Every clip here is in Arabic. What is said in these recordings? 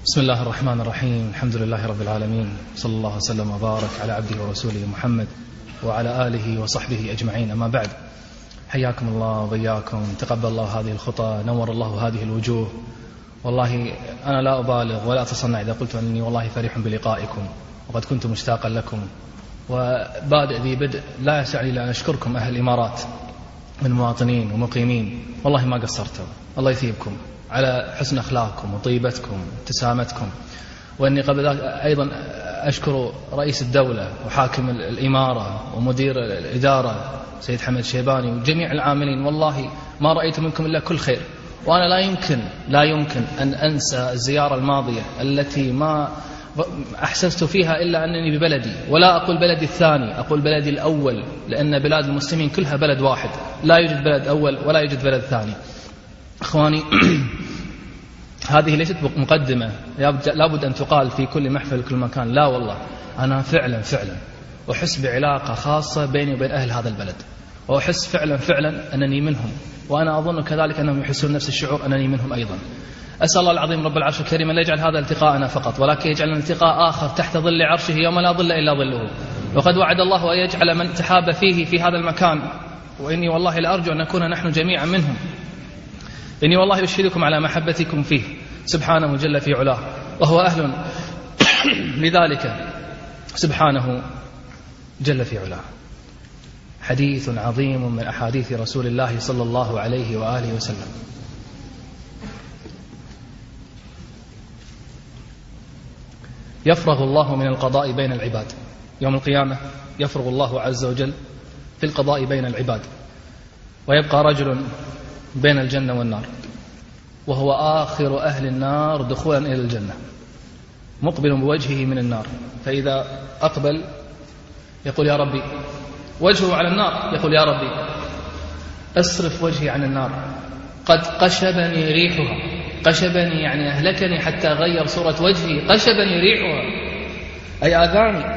بسم الله الرحمن الرحيم. الحمد لله رب العالمين، صلى الله وسلم وبارك على عبده ورسوله محمد وعلى آله وصحبه أجمعين. أما بعد، حياكم الله وبياكم، تقبل الله هذه الخطى، نور الله هذه الوجوه. والله أنا لا أبالغ ولا أتصنع إذا قلت أنني والله فرح بلقائكم، وقد كنت مشتاقا لكم. وبادئ ذي بدء لا يسعني إلا أن أشكركم أهل الإمارات من مواطنين ومقيمين، والله ما قصرتوا، الله يثيبكم على حسن أخلاقكم وطيبتكم وابتسامتكم. وأني قبل ذلك أيضا أشكر رئيس الدولة وحاكم الإمارة ومدير الإدارة سيد حمد شيباني وجميع العاملين، والله ما رأيت منكم إلا كل خير. وأنا لا يمكن أن أنسى الزيارة الماضية التي ما أحسست فيها إلا أنني ببلدي، ولا أقول بلدي الثاني، أقول بلدي الأول، لأن بلاد المسلمين كلها بلد واحد، لا يوجد بلد أول ولا يوجد بلد ثاني. إخواني، هذه ليست مقدمة لابد أن تقال في كل محفل كل مكان، لا والله أنا فعلا أحس بعلاقة خاصة بيني وبين أهل هذا البلد، وأحس فعلا أنني منهم، وأنا أظن كذلك أنهم يحسون نفس الشعور أنني منهم أيضا. أسأل الله العظيم رب العرش الكريم لا يجعل هذا التقاءنا فقط، ولكن يجعل التقاء آخر تحت ظل عرشه يوم لا ظل إلا ظله. وقد وعد الله أن يجعل من تحاب فيه في هذا المكان، وإني والله لأرجو أن نكون نحن جميعا منهم. إني والله أشهدكم على محبتكم فيه سبحانه جل في علاه، وهو أهل لذلك سبحانه جل في علاه. حديث عظيم من أحاديث رسول الله صلى الله عليه وآله وسلم. يفرغ الله من القضاء بين العباد يوم القيامة، يفرغ الله عز وجل في القضاء بين العباد، ويبقى رجل بين الجنة والنار، وهو آخر أهل النار دخولا إلى الجنة، مقبل بوجهه من النار. فإذا أقبل يقول يا ربي، وجهه على النار، يقول يا ربي أصرف وجهي عن النار، قد قشبني ريحها. قشبني يعني أهلكني حتى غير صورة وجهي، قشبني ريحها أي آذاني.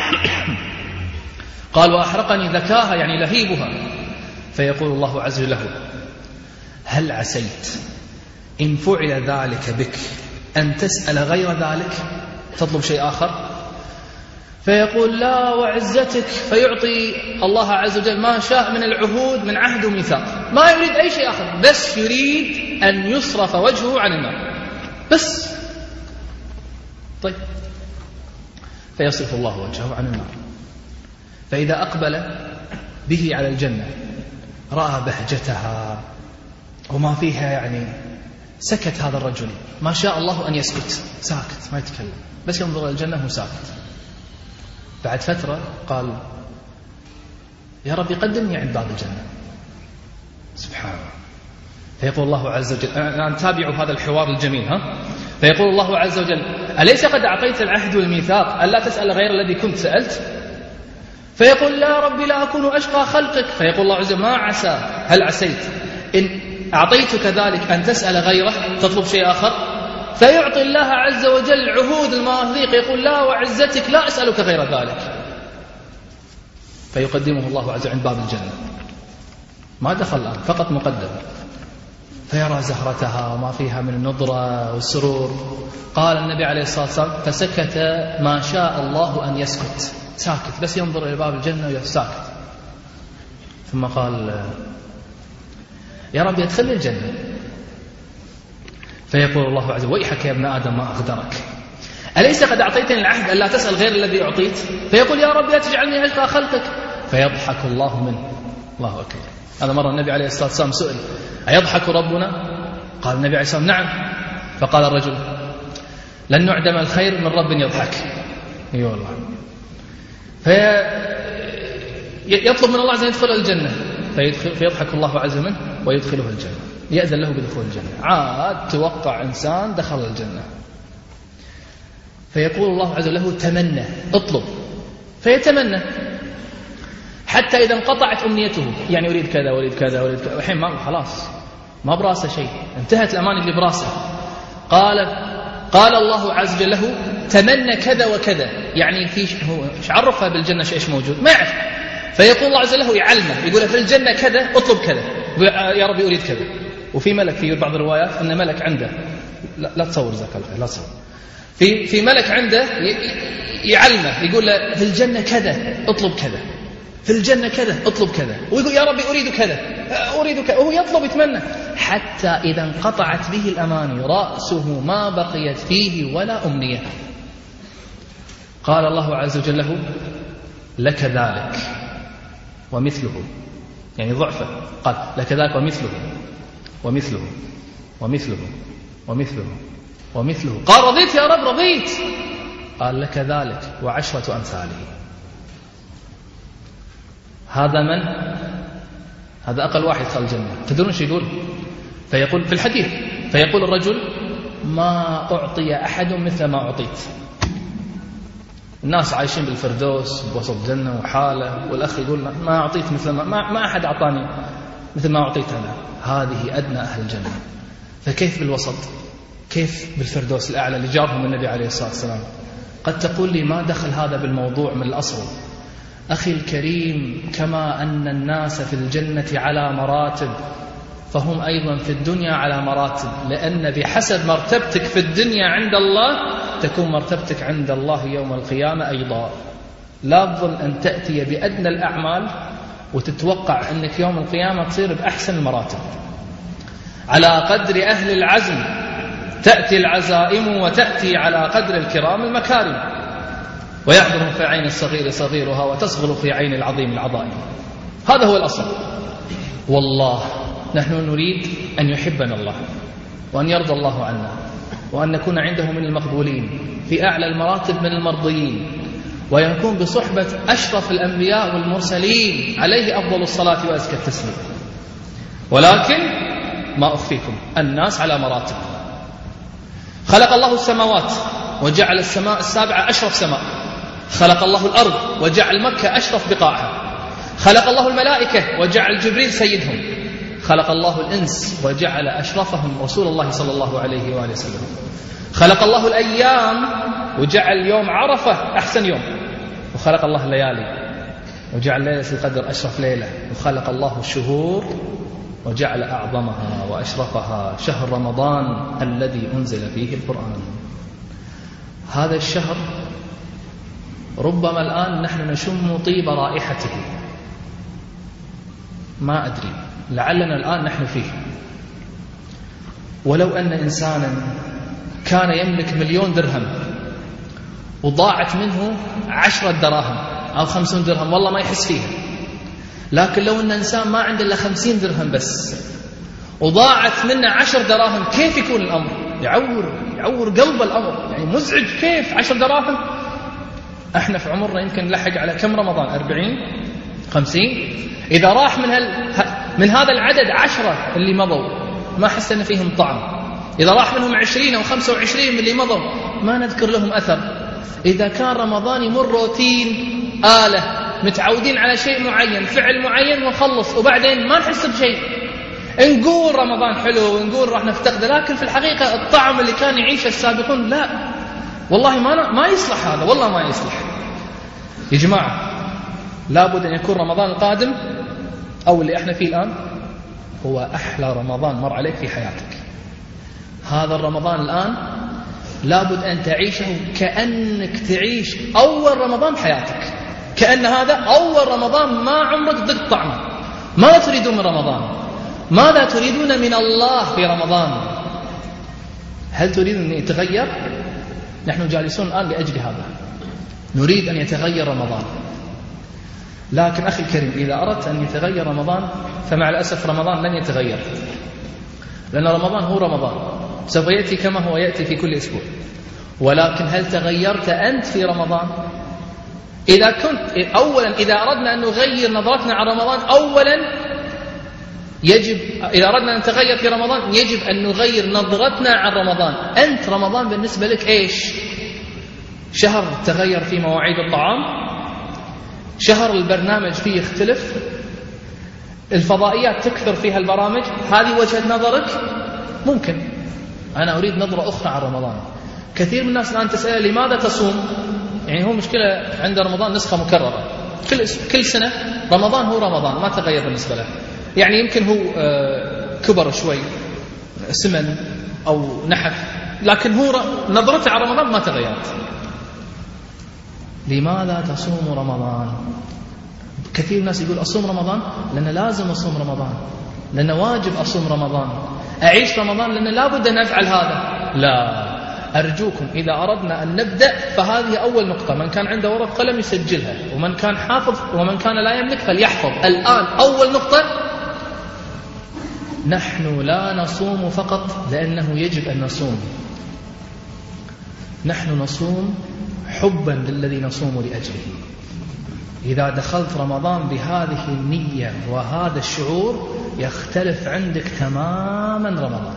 قال وأحرقني ذكاها يعني لهيبها. فيقول الله عز وجل له هل عسيت إن فعل ذلك بك أن تسأل غير ذلك، تطلب شيء آخر؟ فيقول لا وعزتك، فيعطي الله عز وجل ما شاء من العهود من عهد وميثاق، ما يريد أي شيء آخر، بس يريد أن يصرف وجهه عن النار بس. طيب، فيصرف الله وجهه عن النار. فإذا أقبل به على الجنة رأى بهجتها وما فيها، يعني سكت هذا الرجل، ما شاء الله أن يسكت، ساكت ما يتكلم، بس ينظر إلى الجنة وساكت. بعد فترة قال يا ربي قدمني عند باب الجنة. سبحان الله. فيقول الله عز وجل، أنا تابعوا هذا الحوار الجميل فيقول الله عز وجل أليس قد أعطيت العهد والميثاق ألا تسأل غير الذي كنت سألت؟ فيقول لا ربي لا أكون أشقى خلقك. فيقول الله عز وجل ما عسى، هل عسيت إن أعطيتك ذلك أن تسأل غيره، تطلب شيء آخر؟ فيعطي الله عز وجل عهود المواثيق، يقول لا وعزتك لا أسألك غير ذلك. فيقدمه الله عز وجل عند باب الجنة، ما دخل الآن، فقط مقدم. فيرى زهرتها وما فيها من النضرة والسرور. قال النبي عليه الصلاة والسلام فسكت ما شاء الله أن يسكت، ساكت بس ينظر إلى باب الجنة ويساكت. ثم قال يا رب يدخل الجنة. فيقول الله عز وجل ويحك يا ابن آدم ما أغدرك، أليس قد أعطيتني العهد ألا تسأل غير الذي أعطيت؟ فيقول يا رب لا تجعلني أشقى خلقك. فيضحك الله منه. الله أكبر. هذا مرة النبي عليه الصلاة والسلام سئل أيضحك ربنا؟ قال النبي عليه الصلاة والسلام نعم. فقال الرجل لن نعدم الخير من رب يضحك. اي والله. فيطلب من الله عز وجل يدخل الجنة، فيضحك الله عز وجل منه ويدخله الجنة، يأذن له بدخول الجنة. عاد توقع إنسان دخل الجنة. فيقول الله عز وجل له تمنى، اطلب. فيتمنى حتى إذا انقطعت أمنيته، يعني يريد كذا ويريد كذا ويريد كذا، الحين ما خلاص ما براسه شيء، انتهت الأمان اللي براسه. قال الله عز وجل له تمنى كذا وكذا، يعني في هو ايش عرفها بالجنة ايش موجود؟ ما يعرف. فيقول الله عز وجل له يعلمه، يقول في الجنة كذا اطلب كذا، يا ربي أريد كذا. وفي ملك في بعض الروايات أن ملك عنده، لا تصور ذاك الخير، لا تصور، في ملك عنده يعلمه، يقول له في الجنة كذا اطلب كذا، في الجنة كذا اطلب كذا، ويقول يا ربي أريد كذا أريد كذا، وهو يطلب يتمنى، حتى إذا انقطعت به الأماني رأسه ما بقيت فيه ولا أمنية. قال الله عز وجل له لك ذلك ومثله، يعني ضعفه، قال لك ذلك ومثله ومثله ومثله ومثله ومثله. قال رضيت يا رب رضيت. قال لك ذلك وعشرة أمثاله. هذا من؟ هذا أقل واحد دخل الجنة. تدرون شو يقول؟ فيقول في الحديث، فيقول الرجل ما أعطي أحد مثل ما أعطيت. الناس عايشين بالفردوس بوسط الجنة وحالة، والأخ يقول ما أعطيت مثل ما أحد أعطاني مثل ما أعطيت أنا. هذه أدنى أهل الجنة، فكيف بالوسط؟ كيف بالفردوس الأعلى اللي جارهم النبي عليه الصلاة والسلام؟ قد تقول لي ما دخل هذا بالموضوع من الأصل. أخي الكريم، كما أن الناس في الجنة على مراتب، فهم أيضا في الدنيا على مراتب، لأن بحسب مرتبتك في الدنيا عند الله تكون مرتبتك عند الله يوم القيامة أيضا. لا تظن أن تأتي بأدنى الأعمال وتتوقع أنك يوم القيامة تصير بأحسن المراتب. على قدر أهل العزم تأتي العزائم، وتأتي على قدر الكرام المكارم. ويحضر في عين الصغير صغيرها، وتصغر في عين العظيم العظائم. هذا هو الأصل. والله نحن نريد أن يحبنا الله، وأن يرضى الله عنا، وأن نكون عنده من المقبولين، في أعلى المراتب من المرضيين، ويكون بصحبة أشرف الأنبياء والمرسلين عليه أفضل الصلاة وأزكى التسليم. ولكن ما أخفيكم، الناس على مراتب. خلق الله السماوات وجعل السماء السابعة أشرف سماء. خلق الله الأرض وجعل مكة أشرف بقاعها. خلق الله الملائكة وجعل جبريل سيدهم. خلق الله الإنس وجعل أشرفهم رسول الله صلى الله عليه وآله وسلم. خلق الله الأيام وجعل يوم عرفة أحسن يوم. وخلق الله الليالي وجعل ليلة القدر أشرف ليلة. وخلق الله الشهور وجعل أعظمها وأشرفها شهر رمضان الذي أنزل فيه القرآن. هذا الشهر ربما الآن نحن نشم طيب رائحته، ما أدري، لعلنا الآن نحن فيه. ولو أن إنسانا كان يملك 1,000,000 درهم وضاعت منه 10 دراهم أو 50 درهم، والله ما يحس فيها. لكن لو أن إنسان ما عنده إلا 50 درهم بس وضاعت منه 10 دراهم، كيف يكون الأمر؟ يعور قلب الأمر، يعني مزعج. كيف 10 دراهم؟ احنا في عمرنا يمكن نلحق على كم رمضان؟ 40 50. إذا راح من هذا العدد 10 اللي مضوا ما حسنا فيهم طعم. إذا راح منهم 20 أو 25 من اللي مضوا ما نذكر لهم أثر. إذا كان رمضان يمر روتين، آلة متعودين على شيء معين، فعل معين وخلص، وبعدين ما نحس بشيء. نقول رمضان حلو ونقول راح نفتقده، لكن في الحقيقة الطعم اللي كان يعيشه السابقون لا، والله ما يصلح هذا، والله ما يصلح. يا جماعة لابد أن يكون رمضان القادم أو اللي احنا فيه الآن هو أحلى رمضان مر عليك في حياتك. هذا الرمضان الآن لابد أن تعيشه كأنك تعيش أول رمضان بحياتك، كأن هذا أول رمضان ما عمرك ذقت طعمه. ماذا تريدون من رمضان؟ ماذا تريدون من الله في رمضان؟ هل تريدون أن يتغير؟ نحن جالسون الآن لأجل هذا، نريد أن يتغير رمضان. لكن أخي الكريم، إذا أردت أن يتغير رمضان فمع الأسف رمضان لن يتغير، لأن رمضان هو رمضان، سوف يأتي كما هو يأتي في كل أسبوع. ولكن هل تغيرت أنت في رمضان؟ أولا إذا أردنا أن نغير نظرتنا عن رمضان، أولا يجب، إذا أردنا أن نتغير في رمضان يجب أن نغير نظرتنا عن رمضان. أنت رمضان بالنسبة لك إيش؟ شهر تغير في مواعيد الطعام، شهر البرنامج فيه يختلف، الفضائيات تكثر فيها البرامج، هذه وجهة نظرك؟ ممكن. أنا أريد نظرة أخرى عن رمضان. كثير من الناس الآن تسأل لماذا تصوم؟ يعني هو مشكلة عند رمضان نسخة مكررة، كل سنة رمضان هو رمضان، ما تغير بالنسبة له. يعني يمكن هو كبر شوي، سمن أو نحف لكن هو نظرته على رمضان ما تغيرت. لماذا تصوم رمضان؟ كثير من الناس يقول أصوم رمضان لأن لازم أصوم رمضان، لأن واجب أصوم رمضان، أعيش رمضان لأن لابد أن أفعل هذا. لا، أرجوكم إذا أردنا أن نبدأ فهذه أول نقطة، من كان عنده ورق قلم يسجلها، ومن كان حافظ ومن كان لا يملك فليحفظ الآن. أول نقطة: نحن لا نصوم فقط لأنه يجب أن نصوم، نحن نصوم حبا للذي نصوم لأجله. إذا دخلت رمضان بهذه النية وهذا الشعور يختلف عندك تماما رمضان.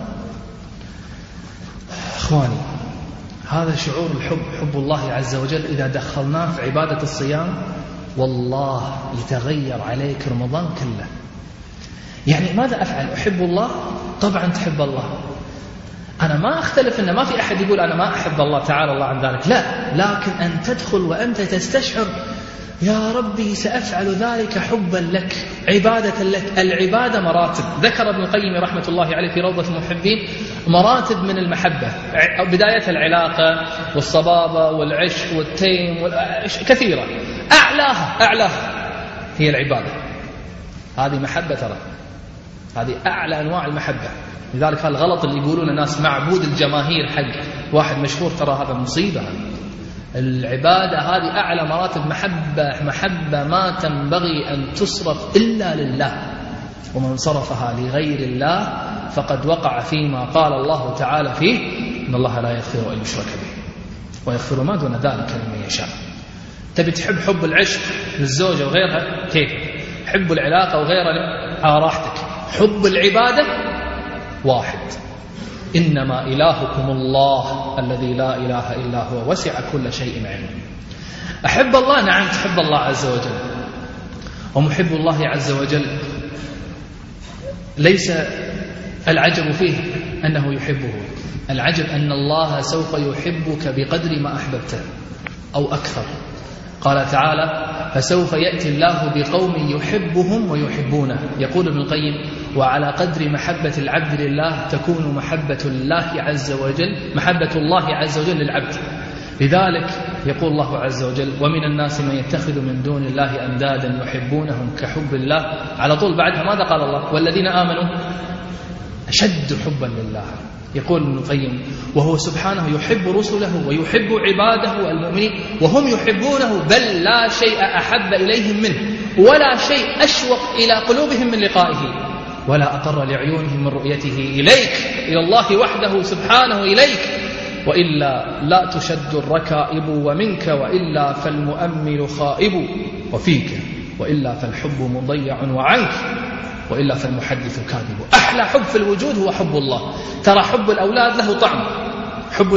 أخواني، هذا شعور الحب، حب الله عز وجل، إذا دخلناه في عبادة الصيام والله يتغير عليك رمضان كله. يعني ماذا أفعل؟ أحب الله؟ طبعا تحب الله. أنا ما أختلف أن ما في أحد يقول أنا ما أحب الله تعالى الله عن ذلك، لا، لكن أن تدخل وأنت تستشعر يا ربي سأفعل ذلك حبا لك، عبادة لك. العبادة مراتب، ذكر ابن القيم رحمة الله عليه في روضة المحبين مراتب من المحبة، بداية العلاقة والصبابة والعشق والتيم كثيرة، أعلاها هي العبادة. هذه محبة، ترى هذه أعلى أنواع المحبة. لذلك هذا الغلط اللي يقولون الناس معبود الجماهير حق واحد مشهور، ترى هذا مصيبة. العبادة هذه أعلى مراتب محبة ما تنبغي أن تصرف إلا لله، ومن صرفها لغير الله فقد وقع فيما قال الله تعالى فيه: إن الله لا يغفر أن يشرك به ويغفر ما دون ذلك لمن يشاء. تبي تحب حب العشق للزوجة وغيرها كيف، حب العلاقة وغيرها على راحتك. حب العبادة واحد: إنما إلهكم الله الذي لا إله إلا هو وسع كل شيء علما. أحب الله، نعم تحب الله عز وجل، ومحب الله عز وجل ليس العجب فيه أنه يحبه، العجب أن الله سوف يحبك بقدر ما أحببته أو أكثر. قال تعالى: فسوف يأتي الله بقوم يحبهم ويحبونه. يقول ابن القيم: وعلى قدر محبة العبد لله تكون محبة الله عز وجل للعبد. لذلك يقول الله عز وجل: ومن الناس من يتخذ من دون الله أندادا يحبونهم كحب الله. على طول بعدها ماذا قال الله؟ والذين آمنوا أشد حبا لله. يقول ابن القيم: وهو سبحانه يحب رسله ويحب عباده المؤمنين وهم يحبونه، بل لا شيء أحب إليهم منه ولا شيء أشوق إلى قلوبهم من لقائه ولا أقر لعيونهم من رؤيته إليك، إلى الله وحده سبحانه إليك، وإلا لا تشد الركائب ومنك، وإلا فالمؤمل خائب وفيك، وإلا فالحب مضيع وعنك، وإلا فالمحدث كاذب. أحلى حب في الوجود هو حب الله. ترى حب الأولاد له طعم، حب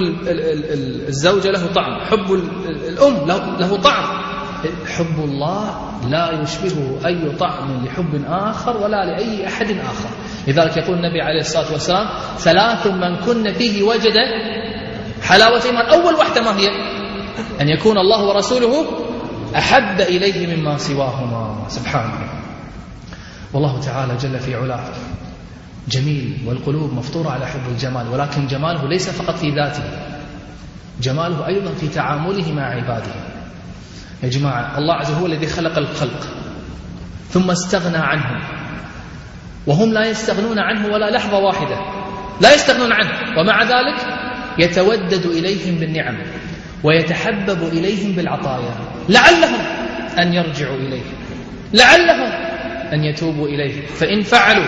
الزوجة له طعم، حب الأم له طعم. حب الله لا يشبهه أي طعم لحب آخر ولا لأي أحد آخر. لذلك يقول النبي عليه الصلاة والسلام: ثلاث من كن فيه وجد حلاوة الإيمان. أول واحدة ما هي؟ أن يكون الله ورسوله أحب إليه مما سواهما. سبحانه. والله تعالى جل في علاه جميل، والقلوب مفطورة على حب الجمال، ولكن جماله ليس فقط في ذاته، جماله أيضا في تعامله مع عباده. يا جماعة، الله عز وجل هو الذي خلق الخلق ثم استغنى عنهم، وهم لا يستغنون عنه ولا لحظة واحدة، لا يستغنون عنه، ومع ذلك يتودد إليهم بالنعم ويتحبب إليهم بالعطايا، لعلهم أن يرجعوا إليه، لعلهم أن يتوبوا إليه، فإن فعلوا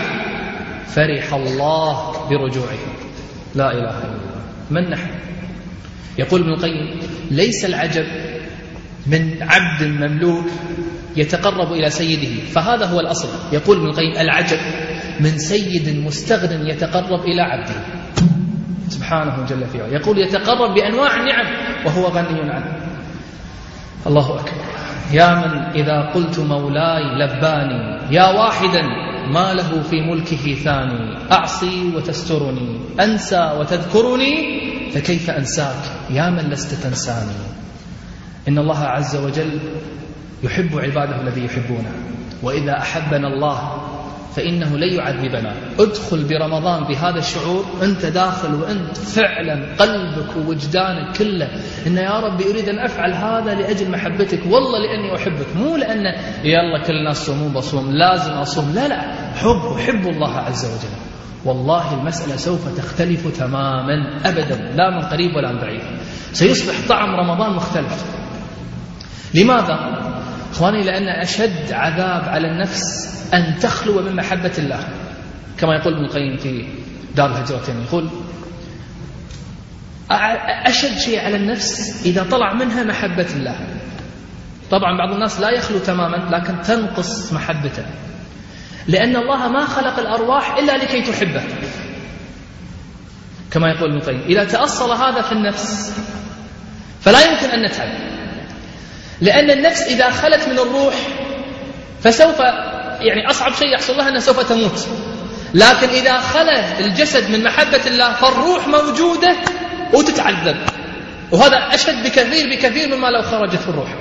فرح الله برجوعهم. لا إله إلا الله. من نحن؟ يقول ابن القيم: ليس العجب من عبد مملوك يتقرب إلى سيده، فهذا هو الأصل. يقول ابن القيم: العجب من سيد مستغن يتقرب إلى عبده سبحانه جل في علاه. يقول: يتقرب بأنواع النعم وهو غني عنه. الله أكبر. يا من إذا قلت مولاي لباني، يا واحدا ما له في ملكه ثاني، أعصي وتسترني، أنسى وتذكرني، فكيف أنساك يا من لست تنساني. إن الله عز وجل يحب عباده الذي يحبونه، وإذا أحبنا الله فإنه لن يعذبنا. ادخل برمضان بهذا الشعور، أنت داخل وأنت فعلا قلبك ووجدانك كله إن يا ربي أريد أن أفعل هذا لأجل محبتك، والله لأني أحبك، مو لأن يلا كل الناس صومون بصوم لازم أصوم، لا لا، أحب الله عز وجل. والله المسألة سوف تختلف تماما أبدا، لا من قريب ولا من بعيد. سيصبح طعم رمضان مختلف. لماذا؟ إخواني، لأن أشد عذاب على النفس أن تخلو من محبة الله، كما يقول ابن القيم في دار الهجرتين، يقول أشد شيء على النفس إذا طلع منها محبة الله. طبعا بعض الناس لا يخلو تماما لكن تنقص محبته، لأن الله ما خلق الأرواح إلا لكي تحبه، كما يقول ابن القيم إذا تأصل هذا في النفس فلا يمكن أن نتعب، لأن النفس إذا خلت من الروح فسوف يعني أصعب شيء يحصل لها أنها سوف تموت، لكن إذا خلى الجسد من محبة الله فالروح موجودة وتتعذب، وهذا أشد بكثير مما لو خرجت في الروح.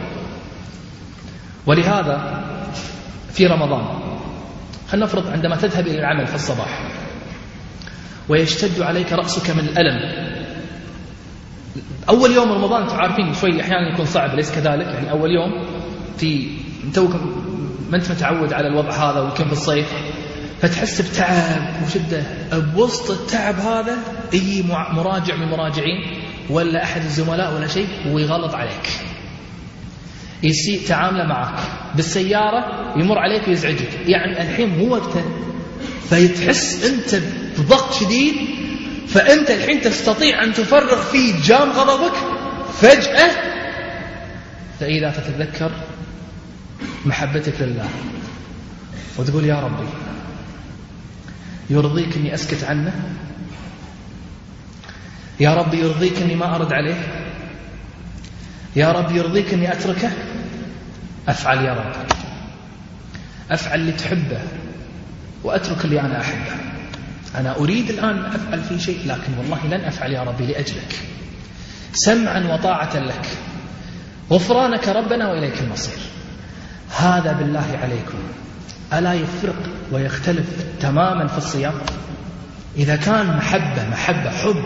ولهذا في رمضان خلنا نفرض عندما تذهب إلى العمل في الصباح ويشتد عليك رأسك من الألم، أول يوم رمضان تعرفين شوي أحيانا يكون صعب، ليس كذلك؟ يعني أول يوم توك ما أنت متعود على الوضع هذا، ويمكن في الصيف فتحس بتعب وشدة. بوسط التعب هذا يجي مراجع من المراجعين ولا أحد الزملاء ولا شيء ويغلط عليك، يسيء تعامله معك بالسيارة، يمر عليك ويزعجك، يعني الحين مو وقته، فيتحس أنت بضغط شديد، فأنت الحين تستطيع أن تفرغ فيه جام غضبك فجأة، فإذا تتذكر محبتك لله وتقول يا ربي يرضيك أني أسكت عنه، يا ربي يرضيك أني ما أرد عليه، يا رب يرضيك أني أتركه، أفعل يا رب، أفعل اللي تحبه وأترك اللي أنا أحبه. أنا أريد الآن أفعل في شيء، لكن والله لن أفعل يا ربي لأجلك، سمعا وطاعة لك، غفرانك ربنا وإليك المصير. هذا بالله عليكم ألا يفرق ويختلف تماما في الصيام؟ إذا كان محبة حب،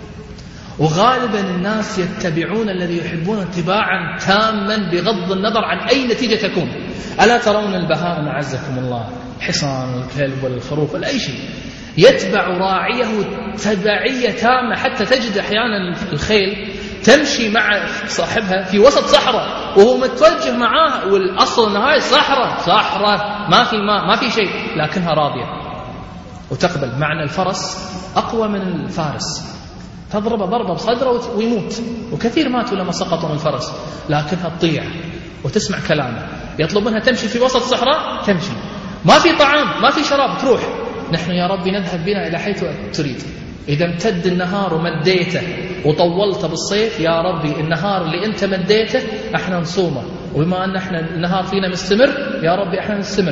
وغالبا الناس يتبعون الذي يحبون اتباعا تاما بغض النظر عن أي نتيجة تكون. ألا ترون البهائم أعزكم الله، حصان والكلب والخروف ولا أي شيء، يتبع راعيه تبعية تامة، حتى تجد أحيانا الخيل تمشي مع صاحبها في وسط صحراء وهو متوجه معاه، والأصل أنها هاي صحراء ما في ماء ما في شيء، لكنها راضية وتقبل. معنى الفرس أقوى من الفارس، تضرب ضربة بصدره ويموت، وكثير ماتوا لما سقطوا من الفرس، لكنها تطيع وتسمع كلامه. يطلب منها تمشي في وسط صحراء تمشي، ما في طعام ما في شراب تروح. نحن يا ربي نذهب بنا إلى حيث تريد. إذا امتد النهار ومديته وطولت بالصيف، يا ربي النهار اللي أنت مديته احنا نصومه، وبما أن احنا النهار فينا مستمر يا ربي احنا نستمر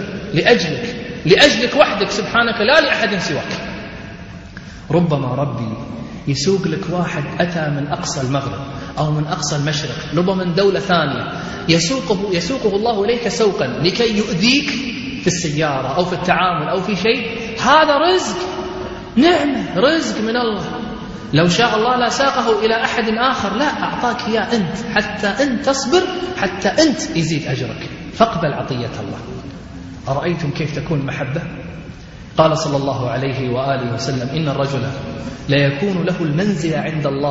لأجلك وحدك سبحانك، لا لأحد سواك. ربما ربي يسوق لك واحد أتى من أقصى المغرب أو من أقصى المشرق، ربما من دولة ثانية، يسوقه الله إليك سوقا لكي يؤذيك في السيارة أو في التعامل أو في شيء. هذا رزق، نعمة، رزق من الله. لو شاء الله لا ساقه إلى أحد آخر، لا، أعطاك إياه أنت حتى أنت تصبر، حتى أنت يزيد أجرك، فاقبل عطية الله. أرأيتم كيف تكون المحبة؟ قال صلى الله عليه وآله وسلم: إن الرجل لا يكون له المنزلة عند الله،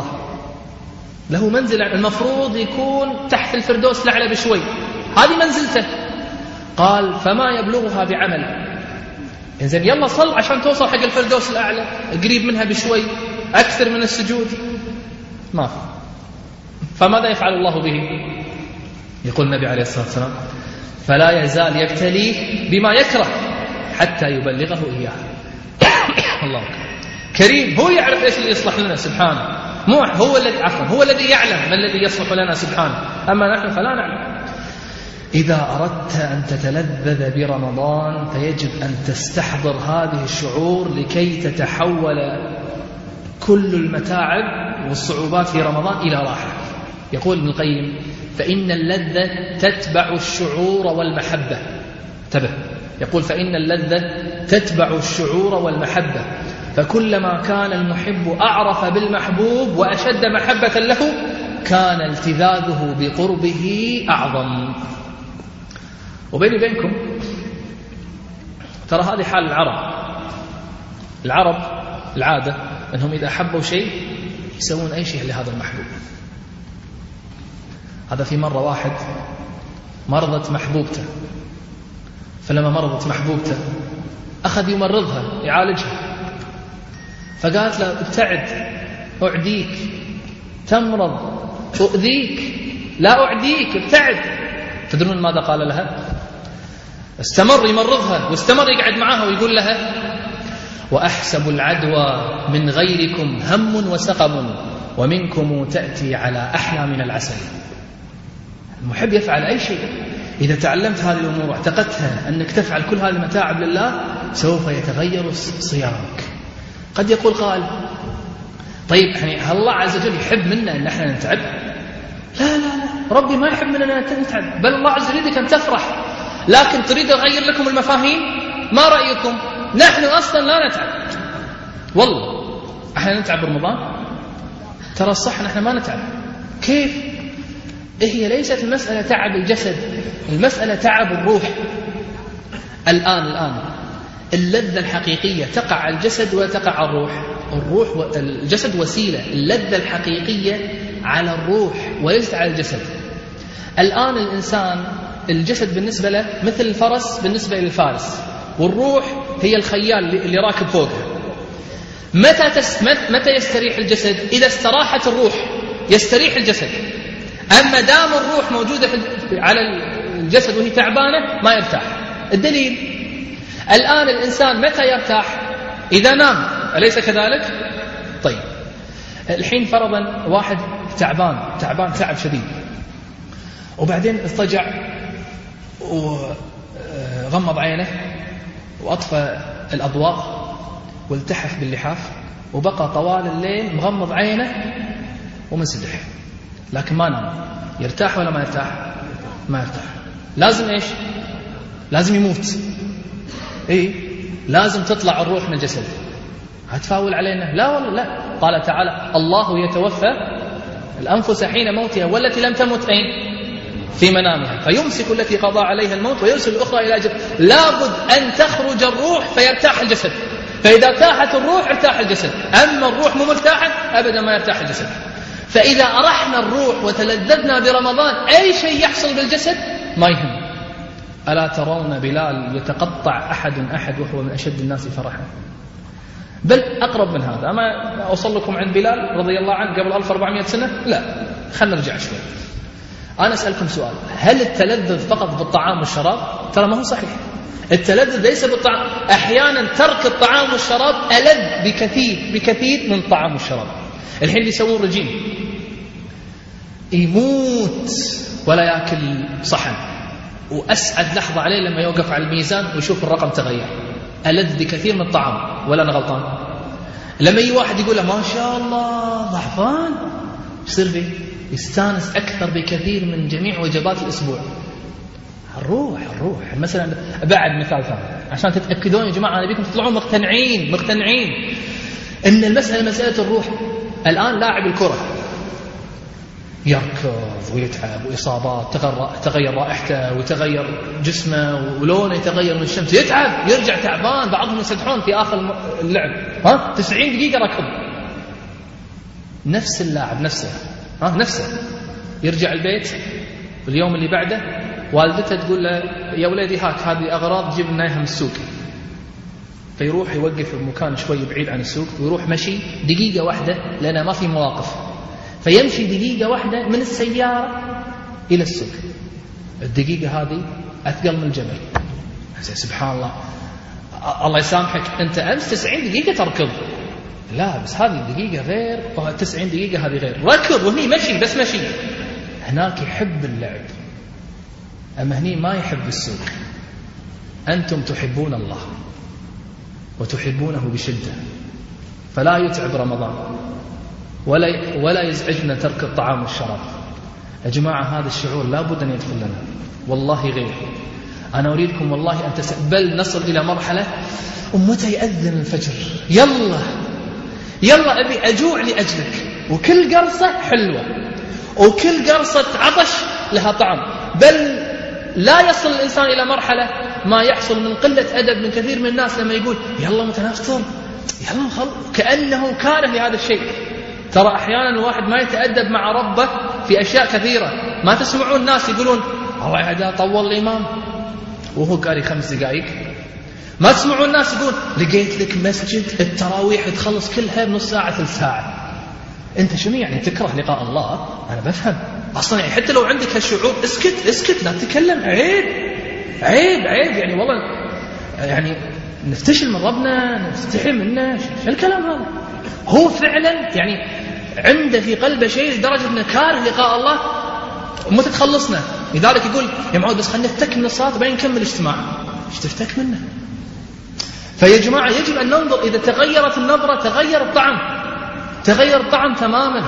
له منزلة المفروض يكون تحت الفردوس الأعلى بشوي، هذه منزلته. قال: فما يبلغها بعمل. إنزين يلا صل عشان توصل حق الفردوس الأعلى، قريب منها بشوي، أكثر من السجود، ما في. فماذا يفعل الله به؟ يقول النبي عليه الصلاة والسلام: فلا يزال يبتليه بما يكره حتى يبلغه إياه. الله أكبر. كريم، هو يعرف إيش اللي يصلح لنا سبحانه، مو هو الذي يعلم ما الذي يصلح لنا سبحانه، أما نحن فلا نعلم. إذا أردت أن تتلذذ برمضان فيجب أن تستحضر هذه الشعور لكي تتحول كل المتاعب والصعوبات في رمضان إلى راحة. يقول ابن القيم: فإن اللذة تتبع الشعور والمحبة. انتبه، يقول فإن اللذة تتبع الشعور والمحبة، فكلما كان المحب أعرف بالمحبوب وأشد محبة له كان التذاذه بقربه أعظم. وبيني بينكم ترى هذه حال العرب العادة أنهم إذا حبوا شيء يسوون أي شيء لهذا المحبوب. هذا في مرة واحد مرضت محبوبته، فلما مرضت محبوبته أخذ يمرضها يعالجها، فقالت له ابتعد أعديك، تمرض أؤذيك، لا أعديك ابتعد. تدرون ماذا قال لها؟ استمر يمرضها واستمر يقعد معها ويقول لها وأحسب العدوى من غيركم هم وسقم ومنكم تأتي على أحلى من العسل. المحب يفعل أي شيء. إذا تعلمت هذه الأمور واعتقدتها أنك تفعل كل هذه المتاعب لله سوف يتغير صيامك. قد يقول قائل طيب يعني الله عز وجل يحب منا أن احنا نتعب؟ لا لا لا، ربي ما يحب مننا أن نتعب، بل الله عز وجل يريدك أن تفرح، لكن تريد أغير لكم المفاهيم. ما رأيكم نحن أصلا لا نتعب؟ والله احنا نتعب برمضان، ترى الصح نحن ما نتعب. كيف؟ هي ليست المسألة تعب الجسد، المسألة تعب الروح. الآن اللذة الحقيقية تقع على الجسد وتقع على الروح الجسد وسيلة، اللذة الحقيقية على الروح وليست على الجسد. الآن الإنسان الجسد بالنسبة له مثل الفرس بالنسبة للفارس، والروح هي الخيال اللي راكب فوقها. متى يستريح الجسد؟ إذا استراحت الروح يستريح الجسد. أما دام الروح موجودة على الجسد وهي تعبانة ما يرتاح. الدليل الآن الإنسان متى يرتاح؟ إذا نام، أليس كذلك؟ طيب الحين فرضا واحد تعبان تعب شديد، وبعدين اضطجع وغمض عينه وأطفى الأضواء والتحف باللحاف وبقى طوال الليل مغمض عينه ومنسدح، لكن ما نام. يرتاح ولا ما يرتاح؟ ما يرتاح. لازم إيش؟ لازم يموت. لازم تطلع الروح من الجسد. هتفاول علينا؟ لا والله لا. قال تعالى الله يتوفى الأنفس حين موتها والتي لم تمت أين؟ في منامها، فيمسك التي قضى عليها الموت ويرسل الأخرى إلى أجل. لابد أن تخرج الروح فيرتاح الجسد، فإذا ارتاحت الروح ارتاح الجسد. أما الروح مو مرتاحة أبدا ما يرتاح الجسد. فإذا أرحنا الروح وتلذذنا برمضان أي شيء يحصل بالجسد ما يهم. ألا ترون بلال يتقطع أحد وهو من أشد الناس فرحا؟ بل أقرب من هذا. أما أوصل لكم عند بلال رضي الله عنه قبل 1400 سنة؟ لا، خلنا نرجع شوي. أنا أسألكم سؤال، هل التلذذ فقط بالطعام والشراب؟ ترى ما هو صحيح. التلذذ ليس بالطعام، أحيانا ترك الطعام والشراب ألذ بكثير من الطعام والشراب. الحين اللي يسوون رجيم يموت ولا يأكل صحن، وأسعد لحظة عليه لما يوقف على الميزان ويشوف الرقم تغير. ألذ بكثير من الطعام ولا أنا غلطان؟ لما يجي واحد يقول له ما شاء الله ضعفان، يصير به يستانس أكثر بكثير من جميع وجبات الأسبوع. الروح مثلا. بعد مثال ثاني عشان تتأكدون يا جماعة، أنا بيكم تطلعون مقتنعين إن المسألة مسألة الروح. الآن لاعب الكرة يركض ويتعب وإصابات، تغير رائحته وتغير جسمه ولونه يتغير من الشمس، يتعب يرجع تعبان، بعضهم يسدحون في آخر اللعب 90 دقيقة ركض. نفس اللاعب نفسه يرجع البيت واليوم اللي بعده والدته تقول له يا ولدي هاك هذه أغراض جيب لنا إياها من السوق، فيروح يوقف بمكان شوي بعيد عن السوق ويروح مشي دقيقة واحدة لأنه ما في مواقف، فيمشي دقيقة واحدة من السيارة إلى السوق. الدقيقة هذه أثقل من الجبل. سبحان الله يسامحك، أنت أمس 90 دقيقة تركض، لا بس هذه الدقيقة غير، 90 دقيقة هذه غير. ركض وهني مشي بس مشي. هناك يحب اللعب، أما هني ما يحب السوق. أنتم تحبون الله وتحبونه بشدة، فلا يتعب رمضان ولا يزعجنا ترك الطعام والشراب. يا جماعة هذا الشعور لا بد أن يدخل لنا، والله غير. أنا أريدكم والله أن بل نصل إلى مرحلة متى يأذن الفجر يلا أبي أجوع لأجلك، وكل قرصة حلوة وكل قرصة عطش لها طعم. بل لا يصل الإنسان إلى مرحلة ما يحصل من قلة أدب من كثير من الناس لما يقول يلا متنافطر، يلا خل، كأنه كاره لهذا الشيء. ترى أحيانا الواحد ما يتأدب مع ربه في أشياء كثيرة. ما تسمعون الناس يقولون الله يهدى طول الإمام وهو قاري 5 دقائق. ما تسمعون الناس يقول لقيت لك مسجد التراويح تخلص كلها بنص ساعة 3 ساعة. أنت شنو يعني تكره لقاء الله؟ أنا بفهم أصلا يعني حتى لو عندك هالشعور اسكت لا تتكلم، عيب يعني والله يعني نفتشل من ربنا، نستحي منه، شو الكلام هذا؟ هو فعلا يعني عنده في قلبه شيء لدرجة أنه كاره لقاء الله ومتى تخلصنا. لذلك يقول يا معود بس خلينا نفتك من الصلاة وبعدين نكمل اجتماع. ايش تفتك منه؟ فيا جماعة يجب أن ننظر، إذا تغيرت النظرة تغير الطعم تماما.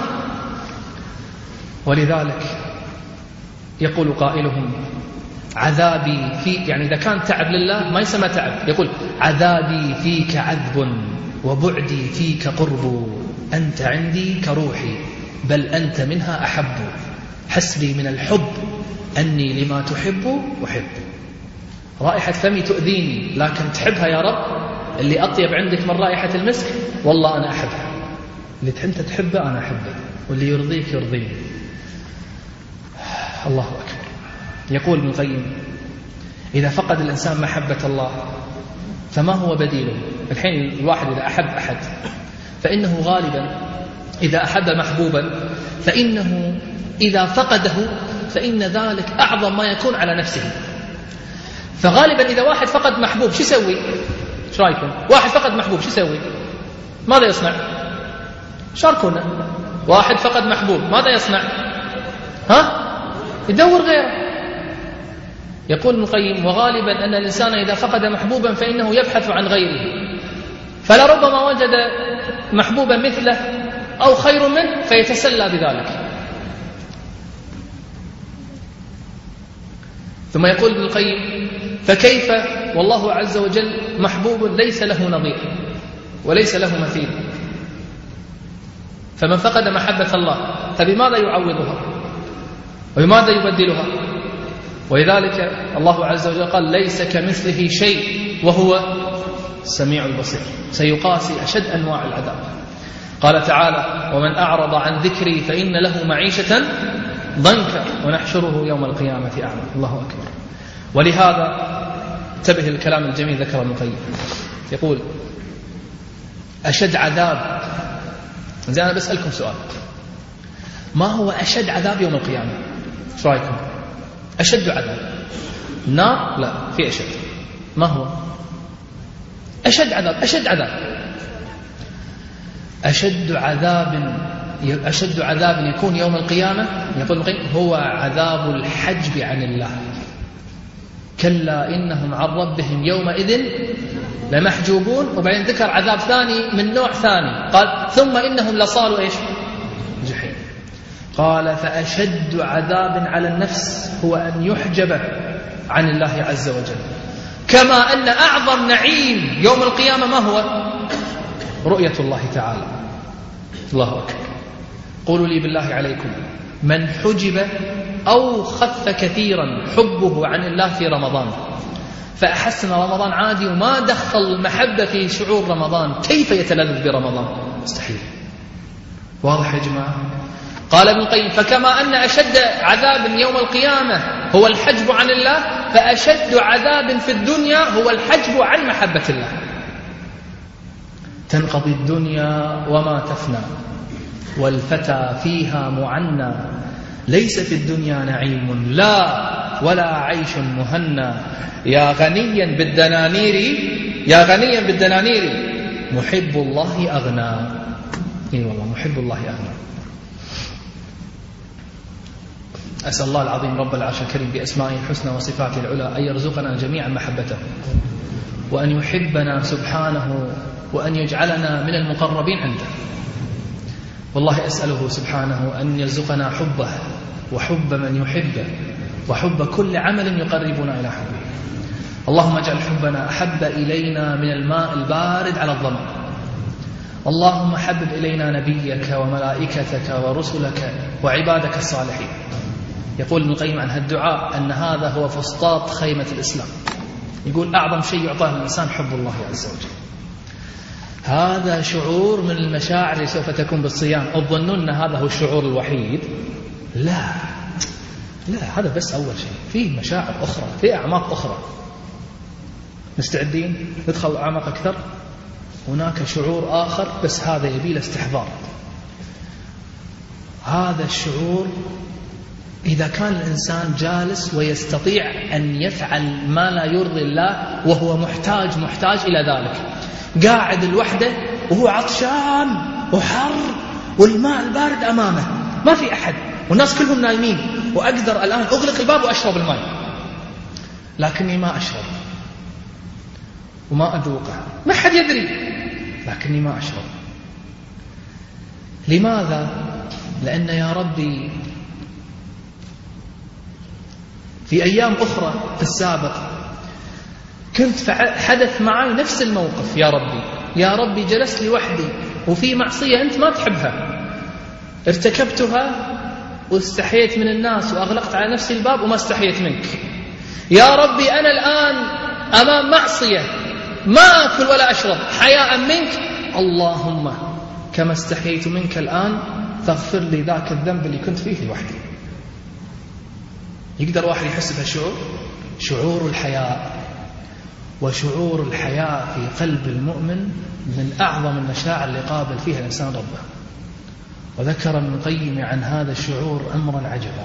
ولذلك يقول قائلهم عذابي في، يعني إذا كان تعب لله ما يسمى تعب، يقول عذابي فيك عذب وبعدي فيك قرب، أنت عندي كروحي بل أنت منها أحب، حسبي من الحب أني لما تحب أحب. رائحة فمي تؤذيني لكن تحبها يا رب، اللي أطيب عندك من رائحة المسك والله أنا أحبها، اللي أنت تحبه أنا أحبه، واللي يرضيك يرضيني. الله أكبر. يقول ابن القيم إذا فقد الإنسان محبة الله فما هو بديله؟ الحين الواحد إذا أحب أحد فإنه غالبا إذا أحب محبوبا فإنه إذا فقده فإن ذلك أعظم ما يكون على نفسه. فغالبا إذا واحد فقد محبوب شو يسوي؟ ايش رايكم؟ واحد فقد محبوب شو يسوي؟ ماذا يصنع؟ شاركونا. واحد فقد محبوب ماذا يصنع؟ يدور غيره. يقول ابن القيم وغالبا أن الإنسان إذا فقد محبوبا فإنه يبحث عن غيره، فلربما وجد محبوبا مثله أو خير منه فيتسلى بذلك. ثم يقول ابن القيم فكيف والله عز وجل محبوب ليس له نظير وليس له مثيل، فمن فقد محبة الله فبماذا يعوضها وبماذا يبدلها؟ ولذلك الله عز وجل قال ليس كمثله شيء وهو السميع البصير، سيقاسي أشد أنواع العذاب. قال تعالى ومن أعرض عن ذكري فإن له معيشة ضنكا ونحشره يوم القيامة أعمى. الله أكبر. ولهذا انتبه الكلام الجميل ذكر ابن القيم يقول أشد عذاب. زين أنا بسألكم سؤال، ما هو أشد عذاب يوم القيامة؟ ايش رايكم؟ أشد عذاب نار؟ لا، في أشد. ما هو أشد عذاب؟ أشد عذاب يكون يوم القيامة يقول هو عذاب الحجب عن الله. كلا إنهم عن ربهم يومئذ لمحجوبون. وبعدين ذكر عذاب ثاني من نوع ثاني قال ثم إنهم لصالوا إيش؟ جحيم. قال فأشد عذاب على النفس هو أن يحجب عن الله عز وجل. كما أن أعظم نعيم يوم القيامة ما هو؟ رؤية الله تعالى. الله أكبر. قولوا لي بالله عليكم من حجب أو خف كثيرا حبه عن الله في رمضان فأحس أن رمضان عادي وما دخل المحبة في شعور رمضان، كيف يتلذذ برمضان؟ مستحيل. واضح يا جماعة؟ قال ابن القيم فكما أن أشد عذاب يوم القيامة هو الحجب عن الله فأشد عذاب في الدنيا هو الحجب عن محبة الله. تنقضي الدنيا وما تفنى والفتى فيها معنى، ليس في الدنيا نعيم لا ولا عيش مهنى، يا غنيا بالدنانير محب الله أغنى. اي والله محب الله أغنى. أسأل الله العظيم رب العرش الكريم بأسمائه الحسنى وصفاته العلى أن يرزقنا جميعا محبته وأن يحبنا سبحانه وأن يجعلنا من المقربين عنده. والله أسأله سبحانه أن يرزقنا حبه وحب من يحبه وحب كل عمل يقربنا إلى حبه. اللهم اجعل حبنا أحب إلينا من الماء البارد على الظمأ. اللهم حبب إلينا نبيك وملائكتك ورسلك وعبادك الصالحين. يقول ابن القيم عن هالدعاء أن هذا هو فسطاط خيمة الإسلام. يقول أعظم شيء يعطاه الإنسان حب الله عز وجل. هذا شعور من المشاعر اللي سوف تكون بالصيام. تظنون هذا هو الشعور الوحيد؟ لا، هذا بس أول شيء. فيه مشاعر أخرى، فيه أعماق أخرى. مستعدين ندخل أعماق أكثر؟ هناك شعور آخر بس هذا يبي له استحضار. هذا الشعور إذا كان الإنسان جالس ويستطيع أن يفعل ما لا يرضي الله وهو محتاج إلى ذلك، قاعد لوحده وهو عطشان وحر والماء البارد أمامه، ما في أحد والناس كلهم نايمين، وأقدر الآن أغلق الباب وأشرب الماء، لكني ما أشرب وما أذوقه، ما حد يدري، لكني ما أشرب. لماذا؟ لأن يا ربي في أيام أخرى في السابق كنت حدث معي نفس الموقف. يا ربي جلست لوحدي وفي معصية أنت ما تحبها ارتكبتها واستحيت من الناس وأغلقت على نفسي الباب وما استحيت منك. يا ربي أنا الآن أمام معصية ما أكل ولا أشرب حياء منك، اللهم كما استحيت منك الآن فاغفر لي ذاك الذنب اللي كنت فيه لوحدي. يقدر واحد يحس بهالشعور؟ شعور الحياء. وشعور الحياء في قلب المؤمن من أعظم المشاعر اللي قابل فيها الإنسان ربه. وذكر ابن القيم عن هذا الشعور أمرا عجبا.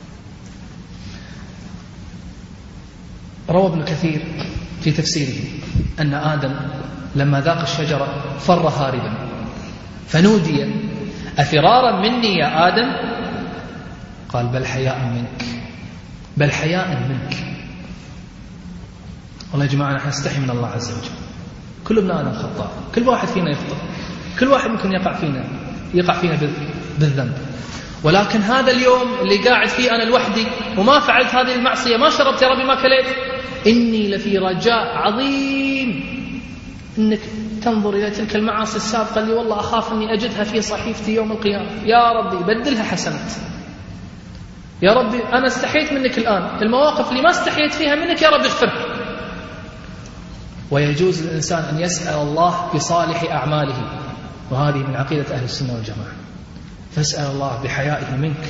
روى ابن كثير في تفسيره أن آدم لما ذاق الشجرة فر هاربا، فنودي أفرارا مني يا آدم؟ قال بل حياء منك، بل حياء منك. والله يا جماعة نحن نستحي من الله عز وجل. كل ابن آدم خطاء، كل واحد فينا يخطئ، كل واحد ممكن يقع فينا بالذنب، ولكن هذا اليوم اللي قاعد فيه أنا لوحدي وما فعلت هذه المعصية، ما شربت يا ربي، ما كليت، إني لفي رجاء عظيم إنك تنظر إلى تلك المعاصي السابقة اللي والله أخاف أني أجدها في صحيفتي يوم القيامة. يا ربي بدلها حسنات. يا ربي أنا استحيت منك الآن، المواقف اللي ما استحيت فيها منك يا ربي اغفرها. ويجوز للإنسان أن يسأل الله بصالح أعماله، وهذه من عقيدة أهل السنة والجماعة. فاسأل الله بحيائه منك،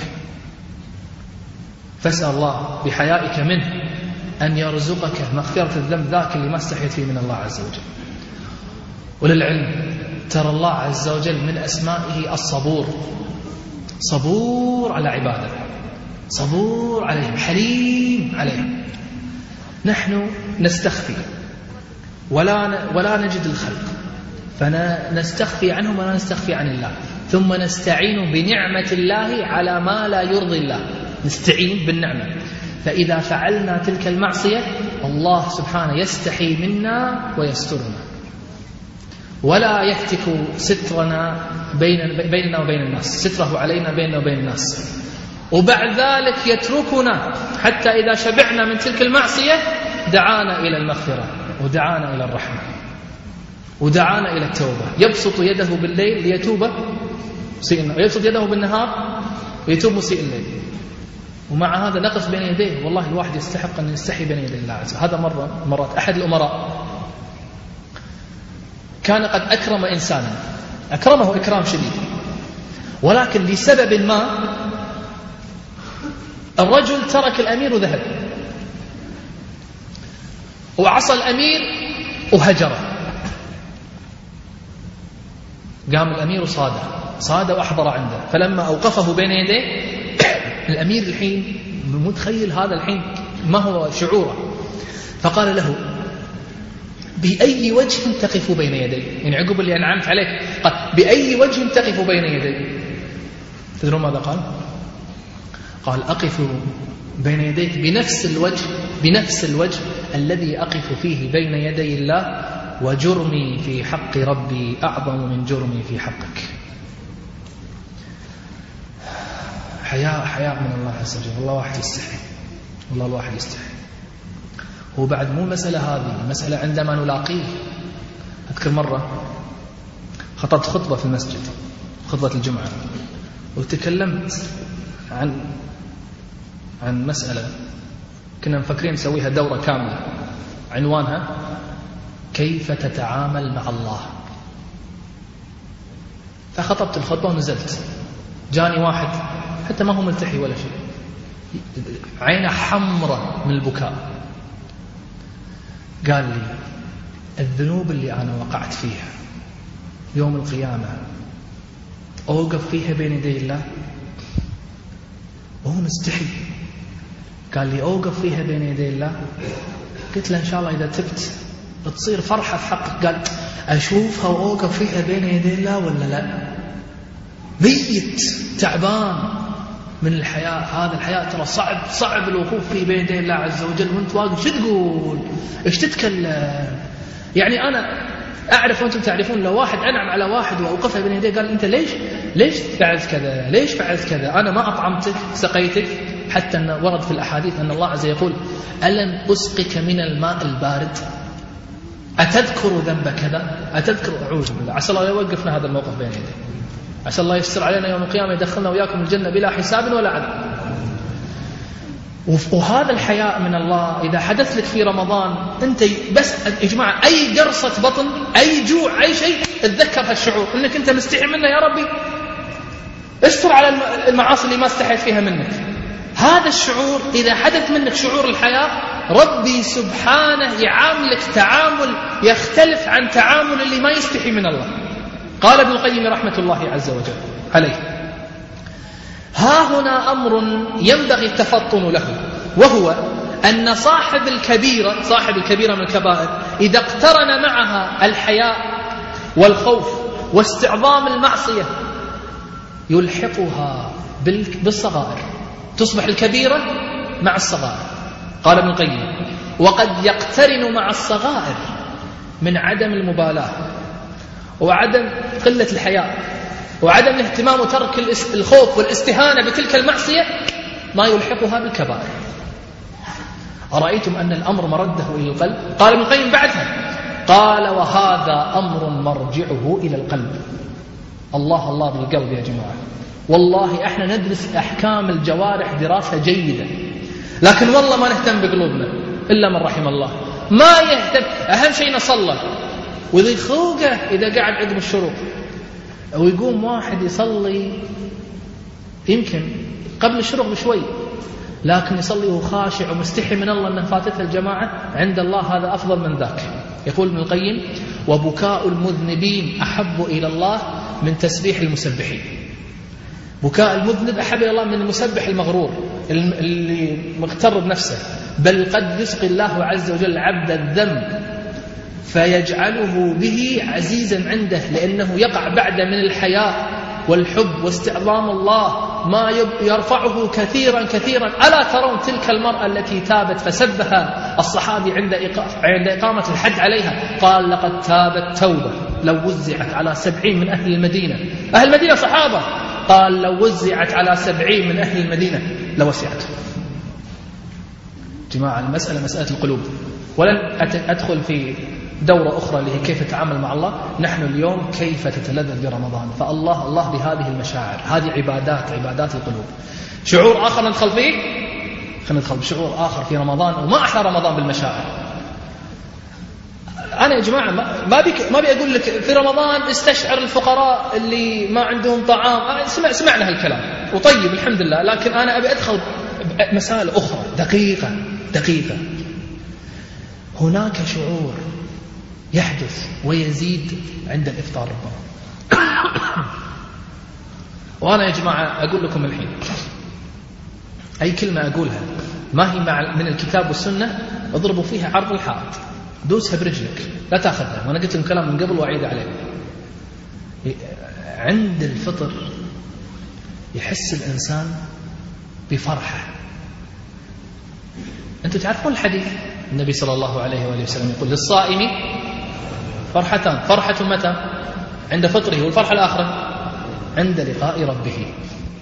فاسأل الله بحيائك منه أن يرزقك مغفرة الذنب ذاك اللي ما استحيت فيه من الله عز وجل. وللعلم ترى الله عز وجل من أسمائه الصبور، صبور على عباده، صبور عليهم، حليم عليهم. نحن نستخفي ولا نجد الخلق، فنستخفي عنهم ولا نستخفي عن الله، ثم نستعين بنعمة الله على ما لا يرضي الله، نستعين بالنعمة. فإذا فعلنا تلك المعصية الله سبحانه يستحي منا ويسترنا، ولا يهتك سترنا بيننا وبين الناس، ستره علينا بيننا وبين الناس، وبعد ذلك يتركنا حتى إذا شبعنا من تلك المعصية دعانا إلى المغفرة، ودعانا إلى الرحمة، ودعانا إلى التوبة. يبسط يده بالليل ليتوب مسيء النهار، ويبسط يده بالنهار ليتوب مسيء الليل. ومع هذا نقف بين يديه، والله الواحد يستحق أن يستحي بين يدي الله عز وجل. هذا مرات أحد الأمراء كان قد أكرم إنسانا، أكرمه إكرام شديد، ولكن لسبب ما الرجل ترك الأمير وذهب، وعصى الأمير وهجره. قام الأمير صاد وأحضر عنده، فلما أوقفه بين يديه الأمير الحين متخيل هذا الحين ما هو شعوره، فقال له بأي وجه تقف بين يدي؟ يعني عقب اللي أنعمت عليك قال بأي وجه تقف بين يدي؟ تدرون ماذا قال؟ قال أقف بين يديك بنفس الوجه الذي أقف فيه بين يدي الله، وجرمي في حق ربي أعظم من جرمي في حقك. حياء من الله عز وجل. والله واحد يستحي، والله الواحد يستحي. هو بعد مو مسألة هذه، المسألة عندما نلاقيه. أذكر مرة خطبت خطبة في المسجد، خطبة الجمعة، وتكلمت عن مسألة كنا مفكرين نسويها دورة كاملة، عنوانها كيف تتعامل مع الله. فخطبت الخطبة ونزلت، جاني واحد حتى ما هو ملتحي ولا شيء، عينه حمرة من البكاء، قال لي الذنوب اللي أنا وقعت فيها يوم القيامة أوقف فيها بين يدي الله؟ وهو مستحي قال لي أوقف فيها بين يدي الله؟ قلت له إن شاء الله إذا تبت بتصير فرحة في حقك. قال أشوفها وأوقف فيها بين يدي الله ولا لا؟ ميت تعبان من الحياة، هذا الحياة ترى صعب الوقوف فيه بين يدي الله عز وجل، وانت واقف شو تقول؟ ايش تتكلم؟ يعني أنا أعرف وأنتم تعرفون لو واحد أنعم على واحد وأوقفها بين يديه قال أنت ليش فعلت كذا؟ ليش فعلت كذا؟ أنا ما أطعمتك سقيتك، حتى أن ورد في الأحاديث أن الله عز وجل يقول ألم أسقك من الماء البارد؟ أتذكر ذنب كذا؟ أتذكر؟ أعوذ بالله، عسى الله يوقفنا هذا الموقف بين يديه، عسى الله يستر علينا يوم القيامة يدخلنا وياكم الجنة بلا حساب ولا عذاب. وهذا الحياء من الله إذا حدث لك في رمضان، أنت بس يا جماعة أي قرصة بطن، أي جوع، أي شيء، تذكر هالشعور أنك أنت مستحي منه، يا ربي استر على المعاصي اللي ما استحيت فيها منك. هذا الشعور إذا حدث منك شعور الحياء، ربي سبحانه يعاملك تعامل يختلف عن تعامل اللي ما يستحي من الله. قال ابن القيم رحمة الله عز وجل عليه: ها هنا أمر ينبغي التفطن له، وهو أن صاحب الكبيرة من الكبائر إذا اقترن معها الحياء والخوف واستعظام المعصية يلحقها بالصغائر، تصبح الكبيرة مع الصغائر. قال ابن القيم: وقد يقترن مع الصغائر من عدم المبالاة وعدم قلة الحياء وعدم الاهتمام وترك الخوف والاستهانة بتلك المعصية ما يلحقها بالكبائر. أرأيتم أن الأمر مرده إلى القلب؟ قال ابن القيم بعدها، قال: وهذا أمر مرجعه إلى القلب. الله بالقلب يا جماعة. والله احنا ندرس أحكام الجوارح دراسة جيدة، لكن والله ما نهتم بقلوبنا إلا من رحم الله. ما يهتم، أهم شيء نصلى، وإذا يخوقه إذا قاعد عقب الشروق، أو يقوم واحد يصلي يمكن قبل الشروق بشوي، لكن يصلي وهو خاشع ومستحي من الله أنه فاتته الجماعة، عند الله هذا أفضل من ذاك. يقول ابن القيم: وبكاء المذنبين أحب إلى الله من تسبيح المسبحين. بكاء المذنب أحب إلى الله من المسبح المغرور اللي مغتر بنفسه. بل قد يسقي الله عز وجل عبد الذنب فيجعله به عزيزا عنده، لأنه يقع بعد من الحياء والحب واستعظام الله ما يرفعه كثيرا كثيرا. ألا ترون تلك المرأة التي تابت فسبها الصحابي عند إقامة الحد عليها؟ قال: لقد تابت توبة لو وزعت على 70 من أهل المدينة. أهل المدينة صحابة، قال: لو وزعت على 70 من أهل المدينة لوسعت. جماعة المسألة مسألة القلوب، ولن أدخل في دورة أخرى اللي هي كيف تتعامل مع الله. نحن اليوم كيف تتلذذ برمضان، فالله بهذه المشاعر، هذه عبادات القلوب. شعور آخر ندخل فيه، خلينا ندخل بشعور آخر في رمضان، وما أحلى رمضان بالمشاعر. أنا يا جماعة ما بي أقول لك في رمضان استشعر الفقراء اللي ما عندهم طعام، سمعنا هالكلام وطيب الحمد لله، لكن أنا أبي أدخل مسائل أخرى دقيقة. هناك شعور يحدث ويزيد عند الإفطار ربما. وأنا يا جماعة أقول لكم الحين أي كلمة أقولها ما هي من الكتاب والسنة اضربوا فيها عرض الحائط، دوسها برجلك، لا تأخذها. وأنا قلت لكم كلام من قبل وأعيد عليه. عند الفطر يحس الإنسان بفرحة. أنتم تعرفون الحديث، النبي صلى الله عليه وآله وسلم يقول: للصائم فرحتان، فرحة متى؟ عند فطره، والفرحة الآخرة عند لقاء ربه.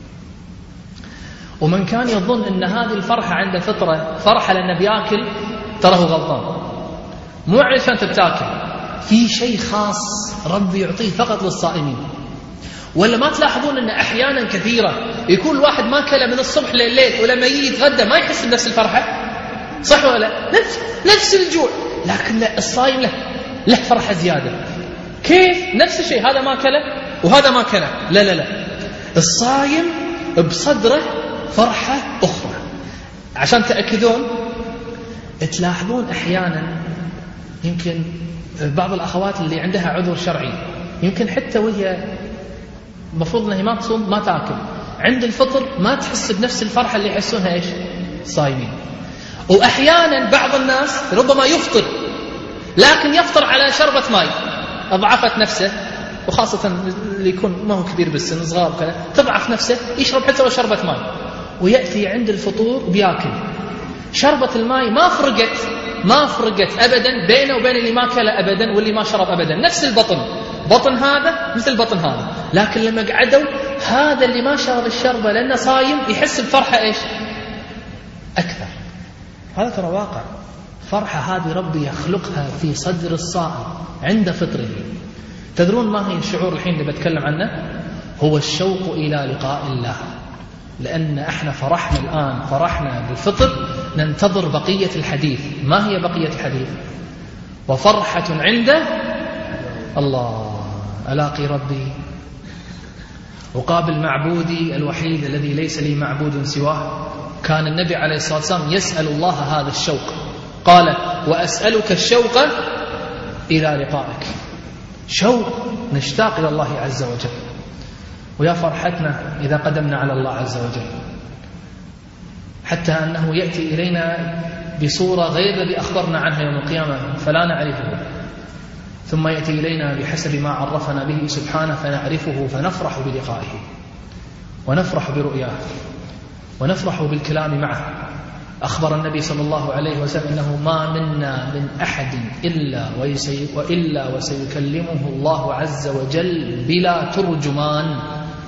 ومن كان يظن أن هذه الفرحة عند فطره فرحة لأنه بياكل، ترى هو غلطان، مو عشان أنت بتاكل، في شيء خاص ربي يعطيه فقط للصائمين. ولا ما تلاحظون أن أحيانا كثيرة يكون الواحد ما كله من الصبح لليل، ولما يجي يتغدى ما يحس بنفس الفرحة، صح ولا لا؟ نفس الجوع، لكن لا، الصائم له فرحة زيادة. كيف؟ نفس الشيء، هذا ما كله وهذا ما كله، لا، الصائم بصدره فرحة أخرى. عشان تأكدون، تلاحظون أحيانا يمكن بعض الأخوات اللي عندها عذر شرعي، يمكن حتى وهي مفروض أنها ما تصوم ما تأكل، عند الفطر ما تحس بنفس الفرحة اللي يحسونها إيش؟ صايمين. وأحيانا بعض الناس ربما يفطر لكن يفطر على شربة ماء، أضعفت نفسه، وخاصة اللي يكون ما هو كبير بالسن، صغار كذا، تضعف نفسه، يشرب حتى لو شربة ماء، ويأتي عند الفطور بياكل. شربة الماء ما فرقت أبدا بينه وبين اللي ما كل أبدا واللي ما شرب أبدا، نفس بطن هذا مثل بطن هذا، لكن لما قعدوا هذا اللي ما شرب الشربة لأنه صايم يحس بفرحة إيش؟ أكثر. هذا ترى واقع، فرحة هذه ربي يخلقها في صدر الصائم عند فطره. تدرون ما هي الشعور الحين اللي بتكلم عنه؟ هو الشوق إلى لقاء الله. لأن احنا فرحنا بالفطر، ننتظر بقية الحديث. ما هي بقية الحديث؟ وفرحة عنده الله، ألاقي ربي وقابل معبودي الوحيد الذي ليس لي معبود سواه. كان النبي عليه الصلاة والسلام يسأل الله هذا الشوق، قال: وأسألك الشوق إلى لقائك. شوق نشتاق إلى الله عز وجل. ويا فرحتنا إذا قدمنا على الله عز وجل، حتى أنه يأتي إلينا بصورة غير الذي أخبرنا عنها يوم القيامة فلا نعرفه، ثم يأتي إلينا بحسب ما عرفنا به سبحانه فنعرفه، فنفرح بلقائه ونفرح برؤياه ونفرح بالكلام معه. أخبر النبي صلى الله عليه وسلم أنه ما منا من أحد إلا وسيكلمه الله عز وجل بلا ترجمان.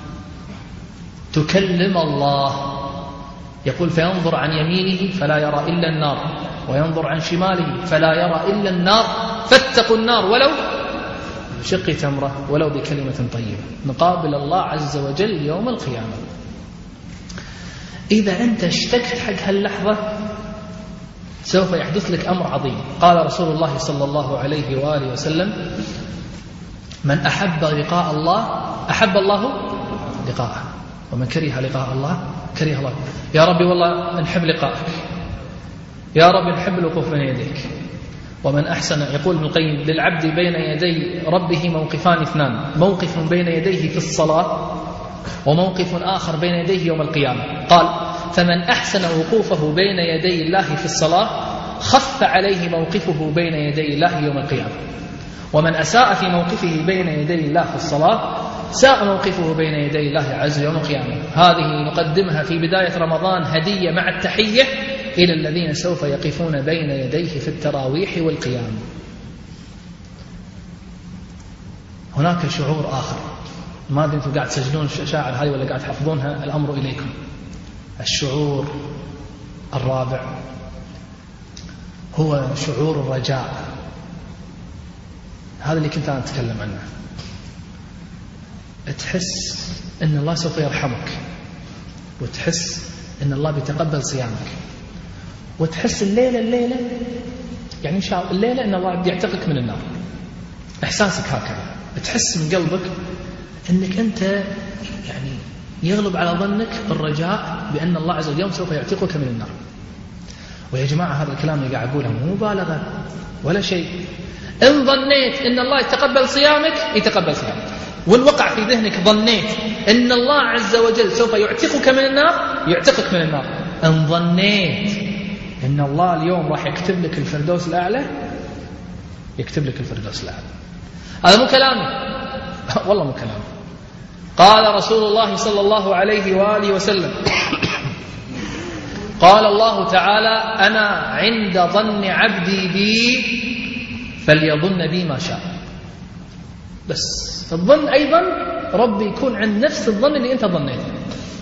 تكلم الله، يقول: فينظر عن يمينه فلا يرى إلا النار، وينظر عن شماله فلا يرى إلا النار، فاتقوا النار ولو بشق تمرة ولو بكلمة طيبة. نقابل الله عز وجل يوم القيامة. إذا أنت اشتقت حق هاللحظة سوف يحدث لك أمر عظيم. قال رسول الله صلى الله عليه وآله وسلم: من أحب لقاء الله أحب الله لقاءه، ومن كره لقاء الله كره الله. يا ربي والله نحب لقائك، يا رب نحب الوقوف بين يديك. ومن أحسن، يقول ابن القيم: للعبد بين يدي ربه موقفان اثنان، موقف بين يديه في الصلاة، وموقف آخر بين يديه يوم القيامة. قال: فمن أحسن وقوفه بين يدي الله في الصلاة خف عليه موقفه بين يدي الله يوم القيامة، ومن أساء في موقفه بين يدي الله في الصلاة ساء موقفه بين يدي الله عز وجل يوم القيامة. هذه نقدمها في بداية رمضان هدية مع التحية إلى الذين سوف يقفون بين يديه في التراويح والقيام. هناك شعور آخر، ما أدري أنتم قاعد تسجلون الشاعر هذه ولا قاعد تحفظونها، الأمر إليكم. الشعور الرابع هو شعور الرجاء. هذا اللي كنت أنا أتكلم عنه. تحس أن الله سوف يرحمك، وتحس أن الله بيتقبل صيامك، وتحس الليلة يعني إن شاء الله الليلة أن الله بيعتقك من النار. إحساسك هكذا، تحس من قلبك أنك أنت يعني يغلب على ظنك الرجاء بأن الله عز وجل سوف يعتقك من النار. ويا جماعة هذا الكلام اللي قاعد أقوله مو مبالغة ولا شيء. إن ظنيت أن الله يتقبل صيامك يتقبل صيامك، وإن وقع في ذهنك ظنيت أن الله عز وجل سوف يعتقك من النار يعتقك من النار. إن ظنيت أن الله اليوم راح يكتب لك الفردوس الأعلى يكتب لك الفردوس الأعلى. هذا مو كلامي والله مو كلامي. قال رسول الله صلى الله عليه وآله وسلم: قال الله تعالى: أنا عند ظن عبدي بي فليظن بي ما شاء. بس الظن أيضا ربي يكون عند نفس الظن اللي أنت ظنيته.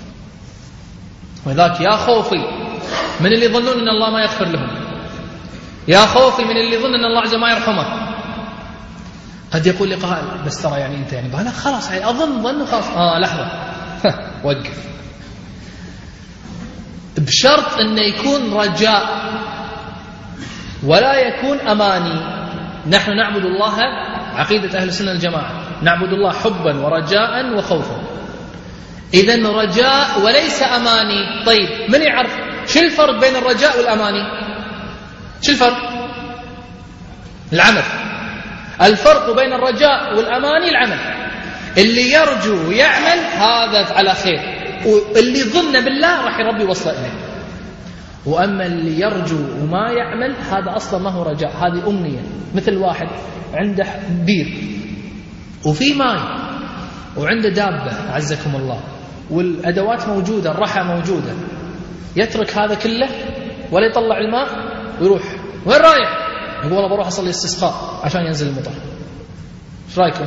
وذاك يا خوفي من اللي يظنون أن الله ما يغفر لهم، يا خوفي من اللي يظن أن الله عز وجل ما يرحمه. قد يقول لي قائل بس ترى يعني أنت يعني لا خلاص يعني أظن خلاص لحظة وقف، بشرط أنه يكون رجاء ولا يكون أماني. نحن نعبد الله عقيدة أهل السنة الجماعة، نعبد الله حبا ورجاء وخوفا. إذن رجاء وليس أماني. طيب من يعرف شو الفرق بين الرجاء والأماني؟ شو الفرق؟ العمل. الفرق بين الرجاء والأماني العمل. اللي يرجو ويعمل هذا على خير، واللي يظن بالله راح يربي وصله إليه. وأما اللي يرجو وما يعمل هذا أصلا ما هو رجاء، هذه أمنية. مثل واحد عنده بير وفي ماء وعنده دابة عزكم الله والأدوات موجودة، الرحى موجودة، يترك هذا كله ولا يطلع الماء ويروح. وين رايح؟ يقول والله بروح أصلي استسقاء عشان ينزل المطر. ايش رايكم؟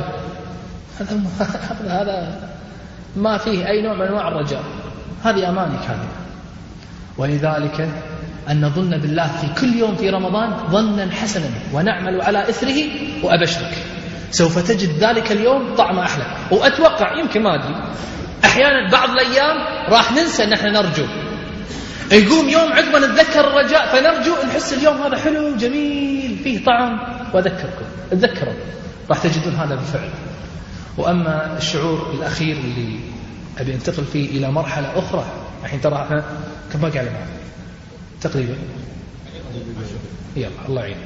هذا ما فيه أي نوع من أنواع الرجاء، هذه أماني كاذبة. ولذلك أن نظن بالله في كل يوم في رمضان ظنا حسنا ونعمل على إثره، وأبشرك سوف تجد ذلك اليوم طعم أحلى. وأتوقع يمكن ما أدري أحيانا بعض الأيام راح ننسى أن احنا نرجو، يقوم يوم عقبا نتذكر الرجاء فنرجو، نحس اليوم هذا حلو جميل فيه طعم، وأذكركم تذكروا راح تجدون هذا بالفعل. وأما الشعور الأخير اللي أبي أنتقل فيه إلى مرحلة أخرى، الحين ترى احنا كم باقي على معنا تقريبا؟ يلا الله يعيننا.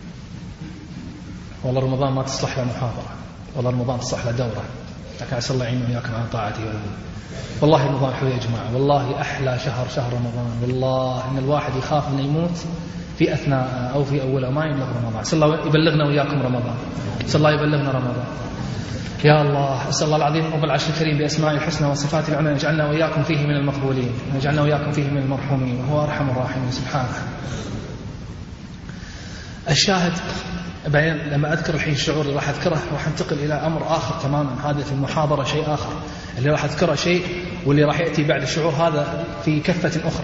والله رمضان ما تصلح له محاضرة، والله رمضان تصلح له دورة، لكن عسى الله يعيننا وياكم على طاعته. والله رمضان حلو يا جماعة، والله أحلى شهر رمضان. والله إن الواحد يخاف أن يموت في أثناء أو في أوله ما يبلغ رمضان. أسأل الله يبلغنا وياكم رمضان، أسأل الله يبلغنا رمضان يا الله. أسأل الله العظيم رب العرش الكريم بأسمائه الحسنى وصفاته العلى يجعلنا وياكم فيه من المقبولين، ويجعلنا وياكم فيه من المرحومين، وهو أرحم الراحمين سبحانه. الشاهد لما أذكر الحين الشعور اللي راح أذكره راح أنتقل إلى أمر آخر تماما. هذا في المحاضرة شيء آخر، اللي راح أذكره شيء، واللي راح يأتي بعد الشعور هذا في كفة أخرى.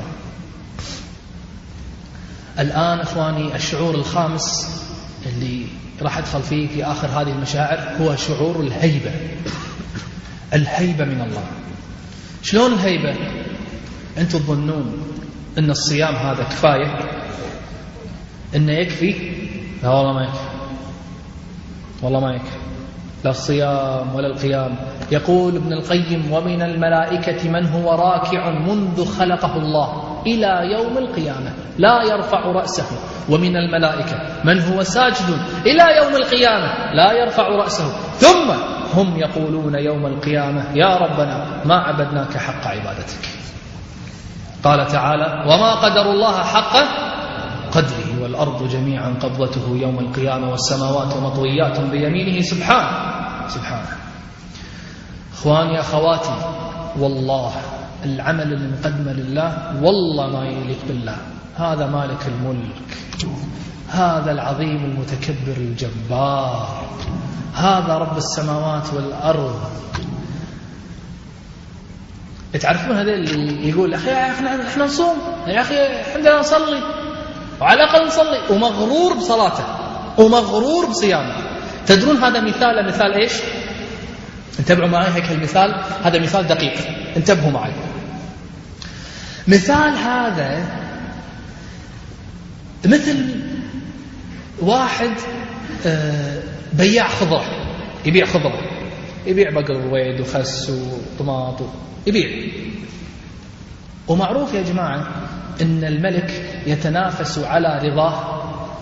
الآن إخواني الشعور الخامس اللي راح أدخل فيه في آخر هذه المشاعر هو شعور الهيبة. الهيبة من الله. شلون الهيبة؟ أنتم تظنون أن الصيام هذا كفاية؟ أنه يكفي؟ لا والله ما يكفي، والله ما يكفي، لا الصيام ولا القيام. يقول ابن القيم: ومن الملائكة من هو راكع منذ خلقه الله إلى يوم القيامة لا يرفع رأسه، ومن الملائكة من هو ساجد إلى يوم القيامة لا يرفع رأسه، ثم هم يقولون يوم القيامة يا ربنا ما عبدناك حق عبادتك. قال تعالى: وما قدر الله حق قدره والأرض جميعا قبضته يوم القيامة والسماوات مطويات بيمينه سبحانه. إخواني أخواتي، والله العمل اللي مقدمه لله والله ما يليق بالله. هذا مالك الملك، هذا العظيم المتكبر الجبار، هذا رب السماوات والأرض. تعرفون هذا اللي يقول أخي احنا نصوم، يا أخي احنا نصلي، وعلى الأقل نصلي، ومغرور بصلاته ومغرور بصيامه. تدرون هذا مثال إيش؟ انتبهوا معي هيك المثال، هذا مثال دقيق، انتبهوا معي. مثال هذا مثل واحد بياع خضرة، يبيع خضرة، يبيع بقر وويد وخس وطماط، يبيع. ومعروف يا جماعة إن الملك يتنافس على رضاه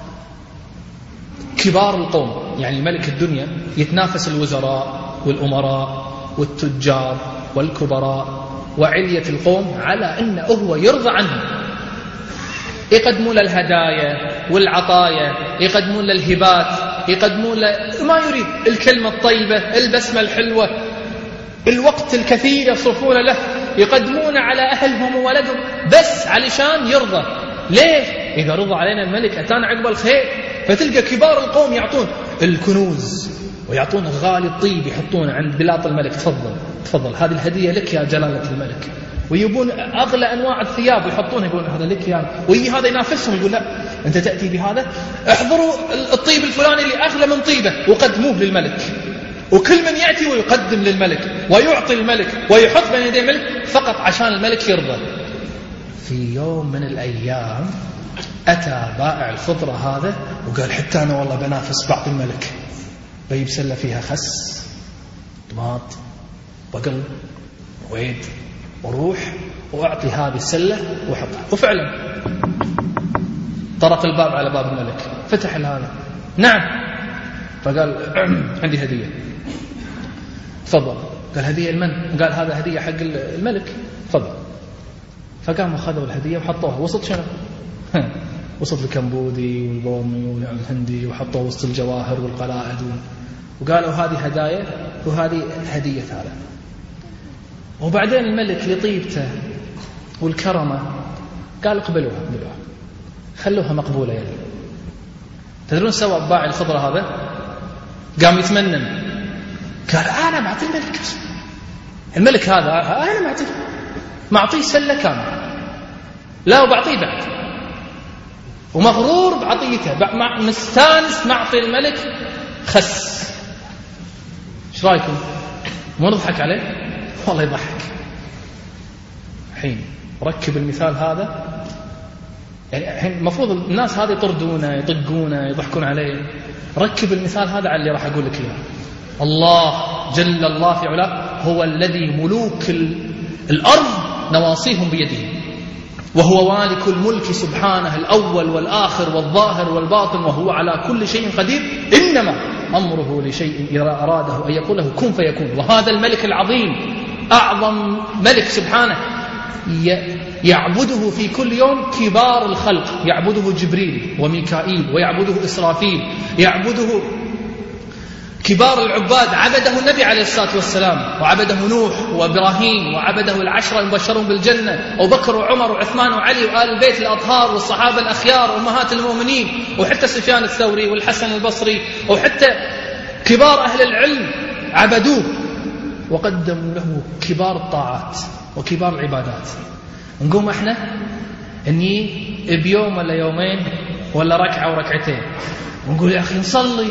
كبار القوم، يعني الملك الدنيا يتنافس الوزراء والأمراء والتجار والكبراء وعلية القوم على أنه هو يرضى عنهم، يقدمون له الهدايا والعطايا، يقدمون له الهبات، يقدمون له ما يريد، الكلمة الطيبة، البسمة الحلوة، الوقت الكثير يصرفون له، يقدمون على أهلهم وولدهم بس علشان يرضى. ليش؟ إذا رضى علينا الملك أتانا عقب الخير. فتلقى كبار القوم يعطون الكنوز ويعطون غالي الطيب يحطونه عند بلاط الملك، تفضل هذه الهدية لك يا جلالة الملك. ويبون أغلى أنواع الثياب ويحطونه، يقولون هذا لك يا، ويجي هذا ينافسهم يقول لا أنت تأتي بهذا، احضروا الطيب الفلاني اللي أغلى من طيبه وقدموه للملك. وكل من يأتي ويقدم للملك ويعطي الملك ويحط بين يدي الملك فقط عشان الملك يرضى. في يوم من الأيام أتى بائع الخضرة هذا وقال حتى أنا والله بنافس بعض الملك، بجيب سلة فيها خس طماط بقل وعيد وروح وأعطي هذه السلة وحطها. وفعلا طرق الباب على باب الملك، فتح هذا، نعم. فقال عندي هدية، تفضل. قال هدية لمن؟ قال هذا هدية حق الملك، تفضل. فقاموا أخذوا الهدية وحطوها وسط شنو؟ وسط الكمبودي والبومي والهندي، وحطوه وسط الجواهر والقلائد وقالوا هذه هدايا وهذه هدية هذا. وبعدين الملك لطيبته والكرمة قال اقبلوها خلوها مقبولة يعني. تدرون سوى بباع الخضرة هذا؟ قام يتمنن، قال أنا معطي الملك هذا أنا معطيه سلة كاملة، لا وبعطيه بعد، ومغرور بعطيته، مستانس معطي الملك خس. ايش رايكم؟ مو نضحك عليه؟ والله يضحك. الحين ركب المثال هذا، يعني الحين المفروض الناس هذه يطردونه يطقونه يضحكون عليه، ركب المثال هذا على اللي راح أقول لك إياه. الله جل الله في علاه هو الذي ملوك الأرض نواصيهم بيده، وهو مالك الملك سبحانه، الأول والآخر والظاهر والباطن، وهو على كل شيء قدير. إنما أمره لشيء إذا أراده أن يقول له كن فيكون. وهذا الملك العظيم أعظم ملك سبحانه يعبده في كل يوم كبار الخلق، يعبده جبريل وميكائيل ويعبده إسرافيل، يعبده كبار العباد. عبده النبي عليه الصلاة والسلام، وعبده نوح وإبراهيم، وعبده العشرة المبشرون بالجنة، أبو بكر وعمر وعثمان وعلي وآل البيت الأطهار والصحابة الأخيار وأمهات المؤمنين، وحتى سفيان الثوري والحسن البصري، وحتى كبار أهل العلم عبدوه وقدموا له كبار الطاعات وكبار العبادات. نقوم احنا اني بيوم ولا يومين ولا ركعة وركعتين ونقول يا أخي نصلي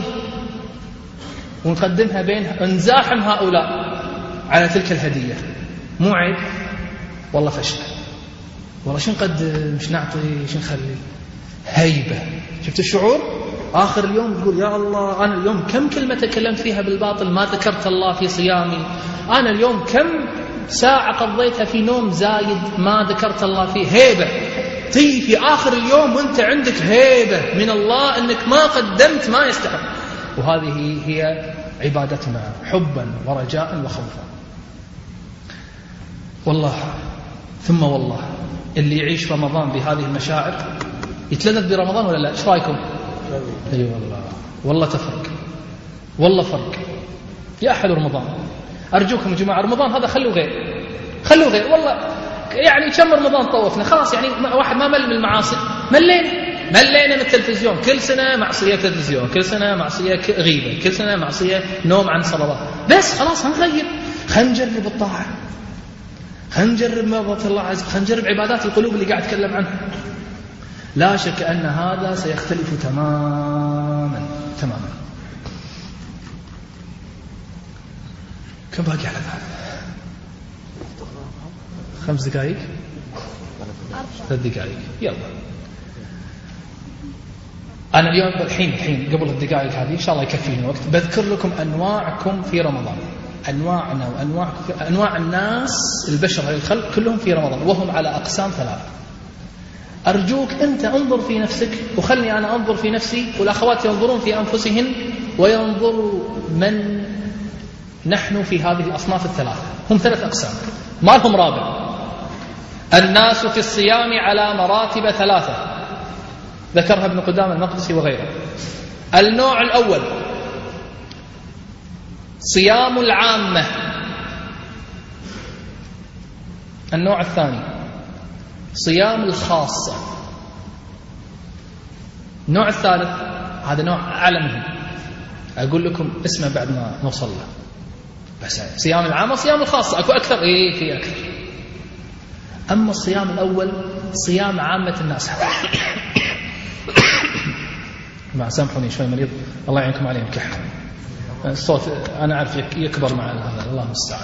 ونقدمها بينها، نزاحم هؤلاء على تلك الهدية. مو عيب والله، فشل والله. شو نقدم، شو نعطي، شو نخلي؟ هيبة. شفت الشعور؟ آخر اليوم تقول يا الله أنا اليوم كم كلمة تكلمت فيها بالباطل ما ذكرت الله في صيامي، أنا اليوم كم ساعة قضيتها في نوم زايد ما ذكرت الله فيه. هيبة. تي في آخر اليوم وانت عندك هيبة من الله أنك ما قدمت ما يستحق. وهذه هي عبادتنا، حبا ورجاء وخوفا. والله ثم والله اللي يعيش رمضان بهذه المشاعر يتلذذ برمضان ولا لا؟ ايش رايكم؟ اي والله تفرق، والله فرق. يا احد رمضان ارجوكم يا جماعه، رمضان هذا خلوا غير والله. يعني كم رمضان طوفنا خلاص، يعني واحد ما مل من المعاصي، ملينا من التلفزيون، كل سنة معصية تلفزيون، كل سنة معصية غيبة، كل سنة معصية نوم عن صلوات. بس خلاص هنغير، خلينا نجرب الطاعة، خلينا نجرب مرضى الله عز وجل، خلينا نجرب عبادات القلوب اللي قاعد أتكلم عنها. لا شك أن هذا سيختلف تماما. كم باقي على ذلك؟ 5 دقائق 3 دقائق. يلا أنا اليوم الحين قبل الدقائق هذه إن شاء الله يكفيني وقت بذكر لكم أنواعكم في رمضان، أنواعنا وأنواعكم، أنواع الناس البشر الخلق كلهم في رمضان، وهم على أقسام 3. أرجوك أنت انظر في نفسك وخلني أنا أنظر في نفسي، والأخوات ينظرون في أنفسهن وينظر من نحن في هذه الأصناف 3. هم 3 أقسام ما لهم رابع. الناس في الصيام على مراتب 3 ذكرها ابن قدامة المقدسي وغيره. النوع الأول صيام العامة. النوع الثاني صيام الخاصة. النوع الثالث هذا نوع أعلى منه، أقول لكم اسمه بعد ما نوصل له. بس صيام العامة وصيام الخاصة أكو أكثر، في أكثر. أما الصيام الأول صيام عامة الناس جماعة سامحوني شوي مريض، الله يعينكم عليه الكح، الصوت أنا أعرف يكبر مع هذا، الله المستعان.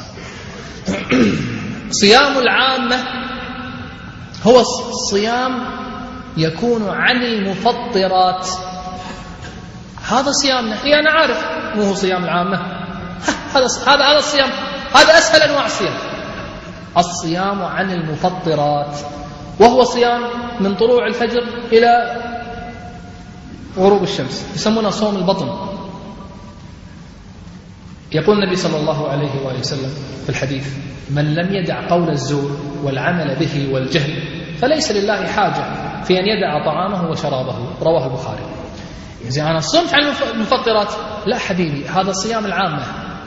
صيام العامة هو صيام يكون عن المفطرات، هذا صيامنا. أنا عارف مو هو صيام العامة، هذا الصيام، هذا أسهل أنواع الصيام، الصيام عن المفطرات، وهو صيام من طلوع الفجر إلى غروب الشمس، يسمونه صوم البطن. يقول النبي صلى الله عليه وآله وسلم في الحديث: من لم يدع قول الزور والعمل به والجهل فليس لله حاجة في أن يدع طعامه وشرابه، رواه البخاري. إذا أنا صمت عن المفطرات، لا حبيبي، هذا صيام العامة،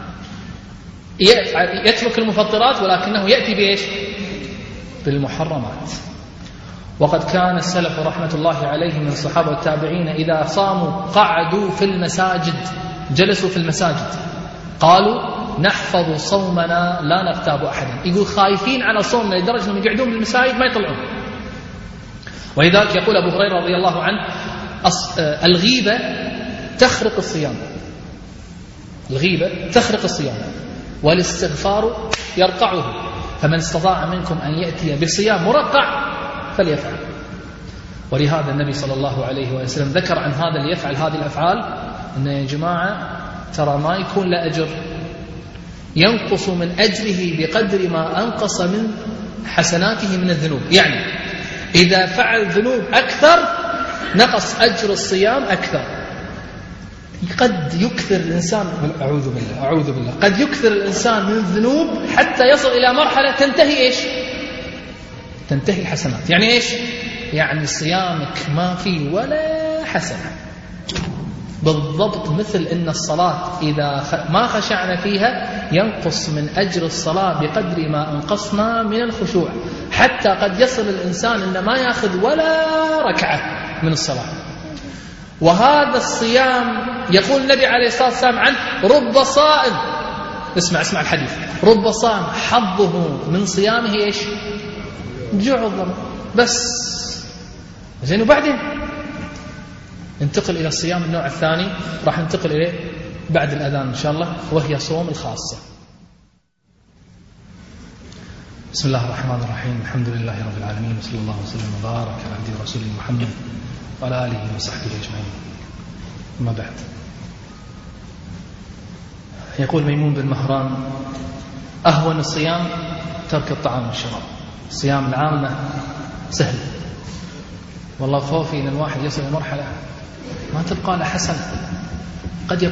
يترك المفطرات ولكنه يأتي بإيش؟ بالمحرمات. وقد كان السلف رحمة الله عليهم من الصحابة والتابعين إذا صاموا قعدوا في المساجد، جلسوا في المساجد، قالوا: نحفظ صومنا لا نغتاب أحدا. يقول خايفين على صومنا لدرجة أنهم يقعدون بالمساجد ما يطلعون. ولذلك يقول أبو هريرة رضي الله عنه: الغيبة تخرق الصيام، الغيبة تخرق الصيام، والاستغفار يرقعه، فمن استطاع منكم أن يأتي بصيام مرقع فليفعل. ولهذا النبي صلى الله عليه وسلم ذكر عن هذا اللي يفعل هذه الأفعال أن يا جماعة ترى ما يكون له أجر، ينقص من أجره بقدر ما أنقص من حسناته من الذنوب. يعني إذا فعل ذنوب أكثر نقص أجر الصيام أكثر. قد يكثر الإنسان، أعوذ بالله، قد يكثر الإنسان من الذنوب حتى يصل إلى مرحلة تنتهي إيش؟ تنتهي الحسنات. يعني إيش؟ يعني صيامك ما فيه ولا حسنة، بالضبط مثل إن الصلاة إذا ما خشعنا فيها ينقص من أجر الصلاة بقدر ما أنقصنا من الخشوع، حتى قد يصل الإنسان إن ما يأخذ ولا ركعة من الصلاة. وهذا الصيام يقول النبي عليه الصلاة والسلام عنه: رب صائم، اسمع الحديث، رب صائم حظه من صيامه إيش؟ جوع الظمأ بس. زين، وبعدين انتقل إلى الصيام النوع الثاني، راح ننتقل إليه بعد الأذان إن شاء الله، وهي صوم الخاصة. بسم الله الرحمن الرحيم، الحمد لله رب العالمين، وصلى الله وسلم وبارك على عبده ورسوله محمد وعلى آله وصحبه أجمعين. أما بعد، يقول ميمون بن مهران: أهون الصيام ترك الطعام والشراب. صيام العامة سهل، والله خوفي أن الواحد يصل إلى مرحلة ما تبقى له حسنة. قد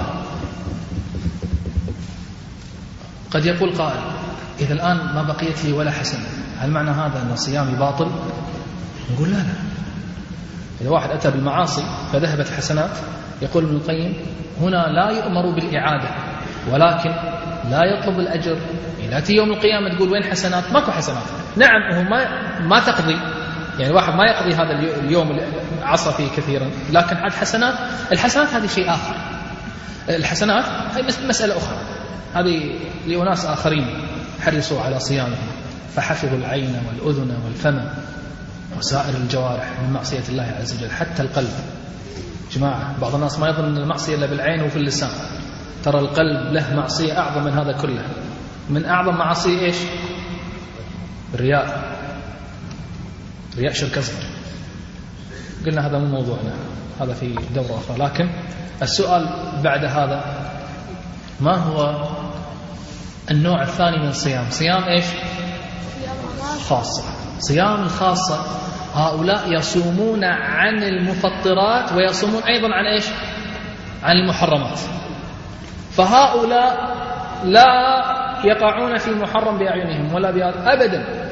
يقول قائل إذا الآن ما بقيت لي ولا حسنة، هل معنى هذا أن صيامي باطل؟ نقول لا. إذا واحد أتى بالمعاصي فذهبت حسنات، يقول ابن القيم: هنا لا يؤمر بالإعادة، ولكن لا يطلب الأجر. إلى يوم القيامة تقول وين حسنات؟ ماكو حسنات. نعم، هو ما تقضي، يعني الواحد ما يقضي هذا اليوم اللي عصى فيه كثيرا، لكن عاد الحسنات هذه شيء آخر. الحسنات هذه مسألة أخرى، هذه لأناس آخرين حرصوا على صيامهم فحفظوا العين والأذن والفم وسائر الجوارح من معصية الله عز وجل، حتى القلب. جماعة، بعض الناس ما يظن أن المعصية إلا بالعين وفي اللسان، ترى القلب له معصية أعظم من هذا كله. من أعظم معصية إيش؟ الرياء شرك أصغر. قلنا هذا مو موضوعنا، هذا في دورة أخرى. لكن السؤال بعد هذا: ما هو النوع الثاني من الصيام؟ صيام إيش؟ خاصة. صيام الخاصة هؤلاء يصومون عن المفطرات ويصومون أيضا عن إيش؟ عن المحرمات. فهؤلاء لا يقعون في محرم بأعينهم ولا أبدا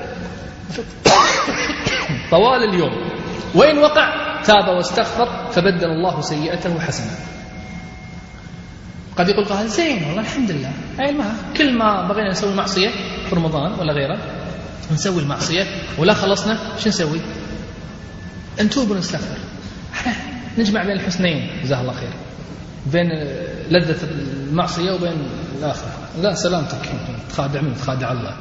طوال اليوم، وإن وقع تاب واستغفر فبدل الله سيئته حسنة. قد يقول قال: زين والله الحمد لله، كل ما بغينا نسوي معصية في رمضان ولا غيره نسوي المعصية ولا خلصنا، شو نسوي؟ نتوب ونستغفر، نجمع بين الحسنين، جزاه الله خير، بين لذة المعصية وبين الآخرة. لا، سلامتك، تخادع من تخادع الله.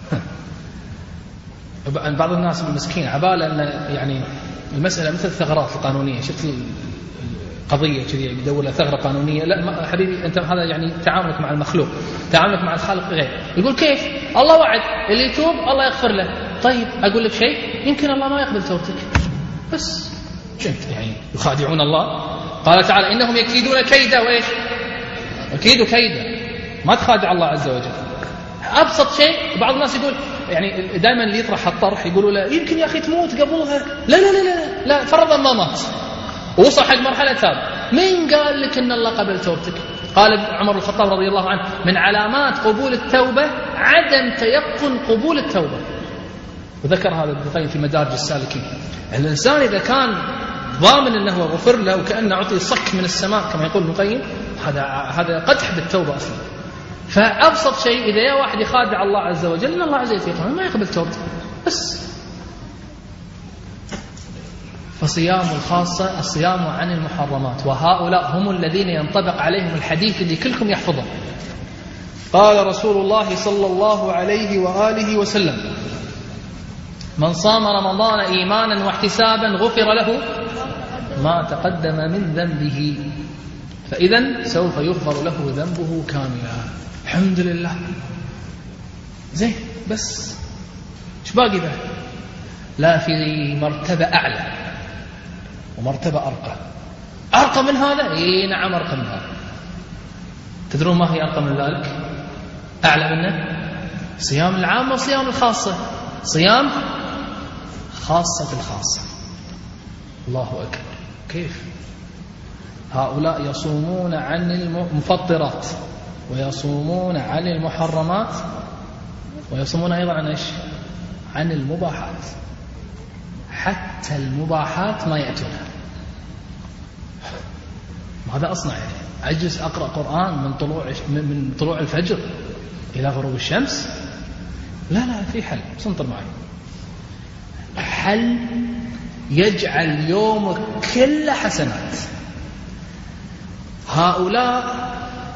بعض الناس المسكين عبالة أن يعني المسألة مثل الثغرات القانونية. شفت قضية كذي يدور له ثغرة قانونية. لا حبيبي أنت هذا يعني تعاملك مع المخلوق، تعاملك مع الخالق غير. يقول كيف؟ الله وعد اللي يتوب الله يغفر له. طيب أقول لك شيء، يمكن الله ما يقبل توبتك بس شفت يعني يخادعون الله. قال تعالى إنهم يكيدون كيدا، وإيش يكيدوا كيدا، ما تخادع الله عز وجل. أبسط شيء بعض الناس يقول يعني دائما اللي يطرح الطرح يقولوا لا يمكن يا أخي تموت قبلها. لا لا لا لا, لا فرضا ما مات ووصل حق مرحلة تاب، من قال لك إن الله قبل توبتك؟ قال عمر الخطاب رضي الله عنه من علامات قبول التوبة عدم تيقن قبول التوبة. وذكر هذا ابن القيم في مدارج السالكين. الإنسان إذا كان ضامن أنه غفر له وكأنه أعطي صك من السماء كما يقول ابن القيم، هذا قدح بالتوبة أصلا. فأبسط شيء إذا يا واحد يخادع الله عز وجل إن الله عز وجل ما يقبل توبته بس. فصيام الخاصة الصيام عن المحرمات، وهؤلاء هم الذين ينطبق عليهم الحديث اللي كلكم يحفظه. قال رسول الله صلى الله عليه وآله وسلم من صام رمضان إيمانا واحتسابا غفر له ما تقدم من ذنبه، فإذا سوف يغفر له ذنبه كاملا. الحمد لله زين، بس ايش باقي ذا؟ لا، في مرتبة أعلى ومرتبة أرقى من هذا. إيه نعم أرقى من هذا. تدرون ما هي أرقى من ذلك؟ أعلى منه صيام العام وصيام الخاصة. صيام خاصة الخاصة. الله أكبر. كيف؟ هؤلاء يصومون عن المفطرات ويصومون عن المحرمات ويصومون أيضا عن إيش؟ عن المباحات. حتى المباحات ما يأتونها. ماذا أصنع يعني؟ أجلس أقرأ قرآن من طلوع الفجر إلى غروب الشمس؟ لا في حل. سنطر معي حل يجعل يومك كله حسنات. هؤلاء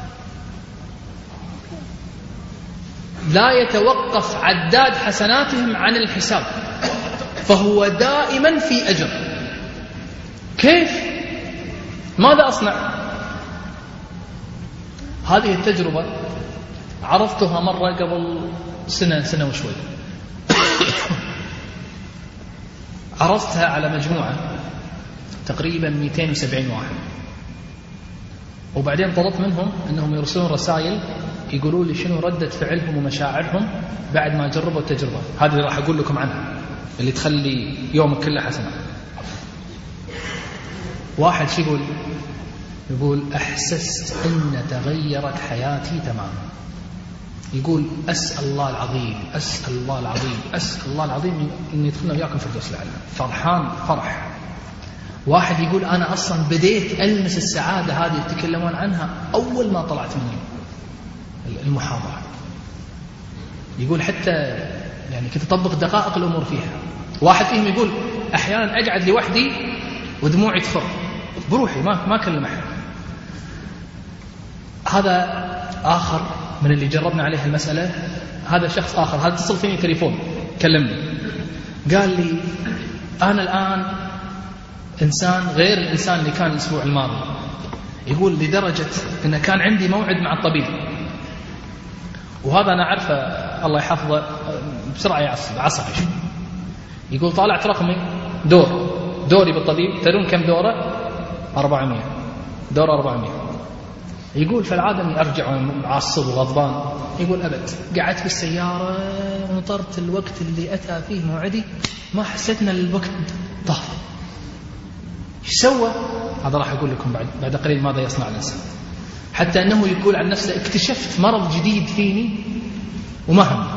لا يتوقف عداد حسناتهم عن الحساب، فهو دائما في أجر. كيف؟ ماذا أصنع؟ هذه التجربة عرفتها مرة قبل سنة وشوي. عرفتها على مجموعة تقريبا 270 واحد، وبعدين طلبت منهم أنهم يرسلون رسائل يقولوا لي شنو ردة فعلهم ومشاعرهم بعد ما جربوا التجربة هذه اللي راح أقول لكم عنها، اللي تخلي يومك كله حسنة. واحد شو يقول أحسست أن تغيرت حياتي تماما. يقول أسأل الله العظيم أن يدخلنا وياكم في الفردوس الأعلى. فرحان فرح. واحد يقول أنا أصلا بديت ألمس السعادة هذه يتكلمون عنها أول ما طلعت من المحاضرة. يقول حتى يعني كنت أطبق دقائق الأمور فيها. واحد فيهم يقول أحيانا أقعد لوحدي ودموعي تخر بروحي ما أكلم أحد. هذا آخر من اللي جربنا عليه المسألة. هذا شخص آخر هذا اتصل فيني تليفون كلمني قال لي أنا الآن إنسان غير الإنسان اللي كان الأسبوع الماضي. يقول لدرجة أن كان عندي موعد مع الطبيب، وهذا أنا عارفه الله يحفظه بسرعة عصبي. يقول طالعت رقمي دوري بالطبيب. تدرون كم دوره؟ 400 دور 400. يقول فالعادة أني أرجع معصب وغضبان. يقول أبد، قعدت بالسيارة ونطرت الوقت اللي أتى فيه موعدي ما حسيت أن الوقت طاف. ايش سوى؟ هذا راح أقول لكم بعد قليل ماذا يصنع الإنسان. حتى أنه يقول عن نفسه اكتشفت مرض جديد فيني ومهم.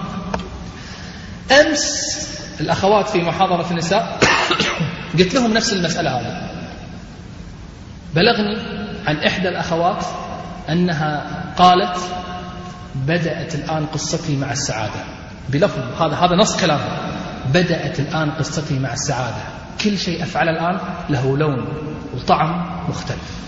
أمس الأخوات في محاضرة النساء قلت لهم نفس المسألة هذه. بلغني عن إحدى الأخوات أنها قالت بدأت الآن قصتي مع السعادة، بلفظ هذا نص كلامها. بدأت الآن قصتي مع السعادة، كل شيء أفعله الآن له لون وطعم مختلف.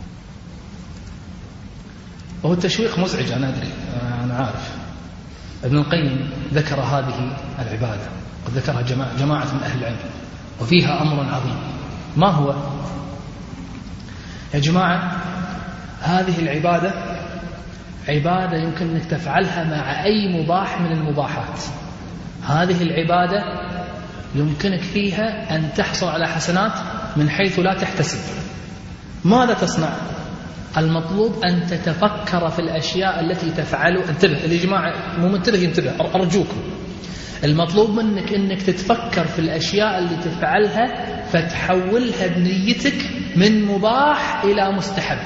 وهو التشويق مزعج أنا أدري، أنا عارف. ابن القيم ذكر هذه العبادة وذكرها جماعة من أهل العلم، وفيها أمر عظيم. ما هو؟ يا جماعة هذه العبادة عبادة يمكن أنك تفعلها مع أي مباح من المباحات. هذه العبادة يمكنك فيها أن تحصل على حسنات من حيث لا تحتسب. ماذا تصنع؟ المطلوب أن تتفكر في الأشياء التي تفعله. انتبه يا جماعة، مو منتبه ينتبه أرجوكم. المطلوب منك أنك تتفكر في الأشياء اللي تفعلها فتحولها بنيتك من مباح إلى مستحب.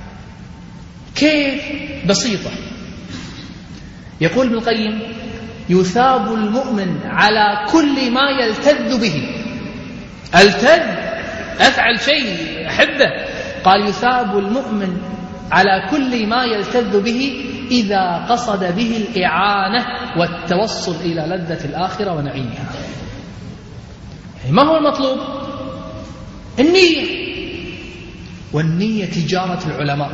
كيف؟ بسيطة. يقول ابن القيم: يثاب المؤمن على كل ما يلتذ به. التذ، أفعل شيء أحبه. قال: يثاب المؤمن على كل ما يلتذ به إذا قصد به الإعانة والتوصل إلى لذة الآخرة ونعيمها. يعني ما هو المطلوب؟ النية. والنية تجارة العلماء.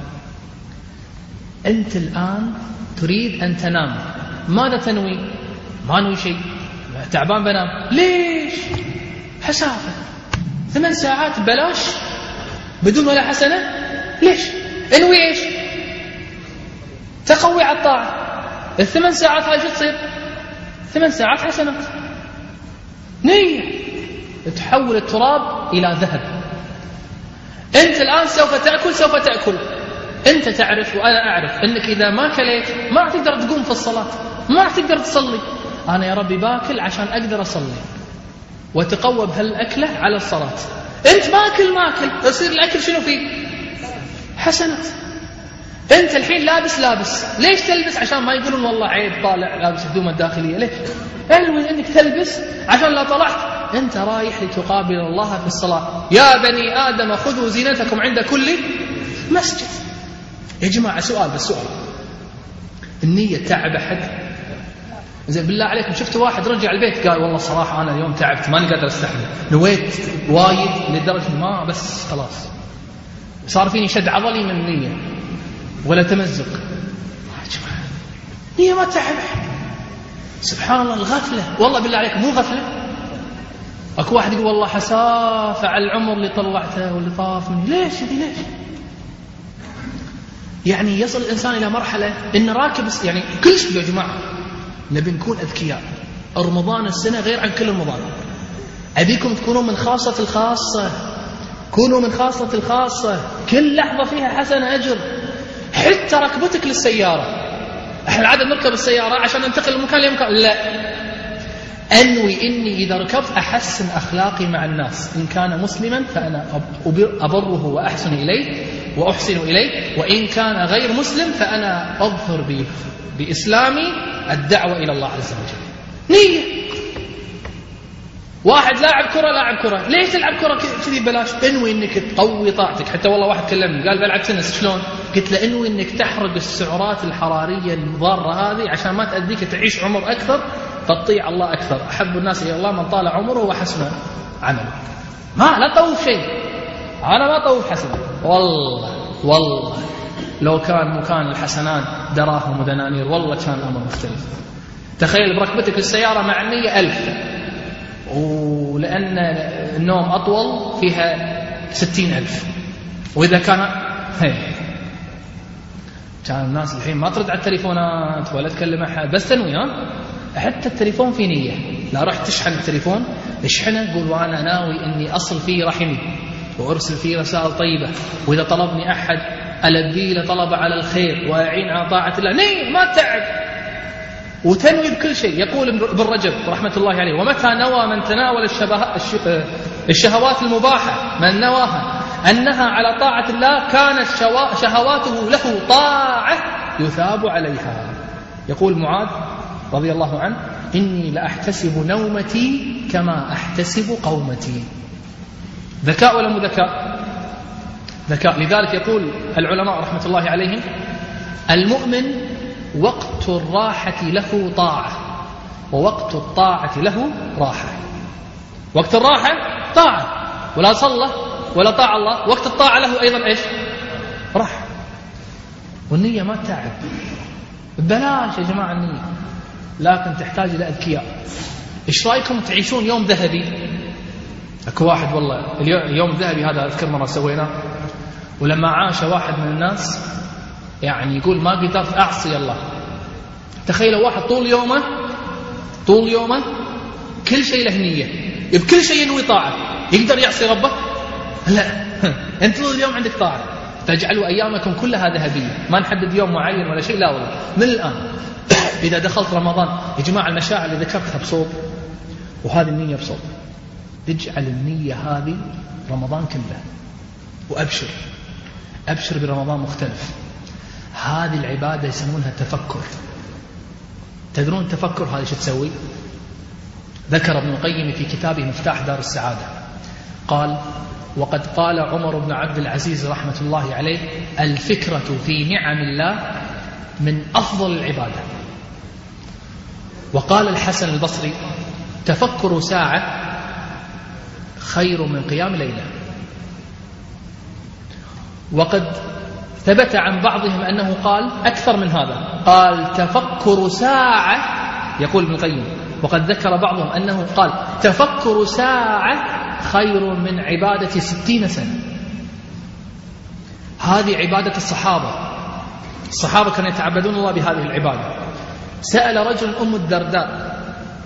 أنت الآن تريد أن تنام، ماذا تنوي؟ ما نوي شيء، تعبان بنام. ليش؟ حسافة 8 ساعات ببلاش بدون ولا حسنة. ليش؟ انوي ايش؟ تقوي على الطاعة. 8 ساعات هاي شو تصير؟ 8 ساعات حسنات. نية تحول التراب إلى ذهب. أنت الآن سوف تأكل. أنت تعرف وأنا أعرف أنك إذا ما كليت ما تقدر تقوم في الصلاة، ما تقدر تصلي. أنا يا ربي باكل عشان أقدر أصلي، وتقوى بهالأكلة على الصلاة. أنت ما أكل يصير الأكل شنو فيه؟ حسنات. أنت الحين لابس. ليش تلبس؟ عشان ما يقولون والله عيب طالع لابس هدومه الداخلية. ليش؟ ألوي أنك تلبس عشان لا طلعت أنت رايح لتقابل الله في الصلاة. يا بني آدم خذوا زينتكم عند كل مسجد. يا جماعة سؤال، النية تعب أحد؟ زين بالله عليكم، شفت واحد رجع البيت قال والله صراحة أنا اليوم تعبت ماني قادر أستحمل، نويت وايد لدرجة ما بس خلاص صار فيني شد عضلي من النية ولا تمزق. يا جماعة نية ما تعب أحد. سبحان الله. الغفلة، والله بالله عليكم مو غفلة. أكو واحد يقول والله حسافة على العمر اللي طلعته واللي طاف مني. ليش؟ يعني يصل الإنسان إلى مرحلة إن راكب يعني كل شيء. يا جماعة نبي نكون أذكياء. رمضان السنة غير عن كل رمضان. أبيكم تكونوا من خاصة الخاصة. كونوا من خاصة الخاصة. كل لحظة فيها حسنة أجر. حتى ركبتك للسيارة. احنا العادة نركب السيارة عشان ننتقل من مكان لمكان. لا، أنوي إني إذا ركبت أحسن أخلاقي مع الناس. إن كان مسلما فأنا أبره وأحسن إليه وأحسن إليه، وإن كان غير مسلم فأنا أظهر بإسلامي الدعوة إلى الله عز وجل. نية. واحد لاعب كرة. ليش تلعب كرة كذي بلاش؟ انوي إنك تقوي طاعتك. حتى والله واحد كلمني قال بلعب تنس. شلون؟ قلت له انوي إنك تحرق السعرات الحرارية الضارة هذه عشان ما تأذيك تعيش عمر أكثر فتطيع الله أكثر. أحب الناس إلى الله من طال عمره وحسن عمله. لا طوف شيء. أنا ما طوف حسنة. والله لو كان مكان الحسنات دراهم ودنانير والله كان الأمر مختلف. تخيل بركبتك السيارة مع 100,000، ولأن النوم أطول فيها 60,000. وإذا كان الناس الحين ما ترد على التليفونات ولا تكلم أحد، بس تنوي. حتى التليفون في نية. لا رحت تشحن التليفون، اشحنه قول وأنا ناوي إني أصل فيه رحمي وأرسل فيه رسائل طيبة، وإذا طلبني أحد ألبي له طلب على الخير وأعين على طاعة الله. نية ما تعب. وتنوي بكل شيء. يقول ابن رجب رحمة الله عليه: ومتى نوى من تناول الشهوات المباحة من نواها أنها على طاعة الله كانت شهواته له طاعة يثاب عليها. يقول معاذ رضي الله عنه: إني لأحتسب نومتي كما أحتسب قومتي. ذكاء ولا مو ذكاء؟ ذكاء. لذلك يقول العلماء رحمة الله عليهم: المؤمن وقت الراحة له طاعة، ووقت الطاعة له راحة. وقت الراحة طاعة ولا صلى ولا طاعة الله. وقت الطاعة له أيضا إيش؟ راحة. والنية ما تعب. بلاش يا جماعة النية، لكن تحتاج إلى أذكياء. إيش رأيكم تعيشون يوم ذهبي؟ أكو واحد والله اليوم الذهبي هذا أذكر مرة سويناه، ولما عاش واحد من الناس يعني يقول ما قدرت أعصي الله. تخيلوا واحد طول يومه كل شيء له نية، بكل شيء ينوي طاعة، يقدر يعصي ربه؟ لا. أنت طول اليوم عندك طاعة. تجعلوا أيامكم كلها ذهبية، ما نحدد يوم معين ولا شيء، لا والله من الآن إذا دخلت رمضان يا جماعة المشاعر اللي ذكرتها بصوت وهذه النية بصوت، اجعل النية هذه رمضان كله، وأبشر برمضان مختلف. هذه العبادة يسمونها التفكر. تدرون التفكر هذه شو تسوي؟ ذكر ابن القيم في كتابه مفتاح دار السعادة قال: وقد قال عمر بن عبد العزيز رحمة الله عليه: الفكرة في نعم الله من أفضل العبادة. وقال الحسن البصري: تفكر ساعة خير من قيام ليلة. وقد ثبت عن بعضهم أنه قال أكثر من هذا، قال تفكر ساعة، يقول ابن القيم، وقد ذكر بعضهم أنه قال تفكر ساعة خير من عبادة 60 سنة. هذه عبادة الصحابة كانوا يتعبدون الله بهذه العبادة. سأل رجل أم الدرداء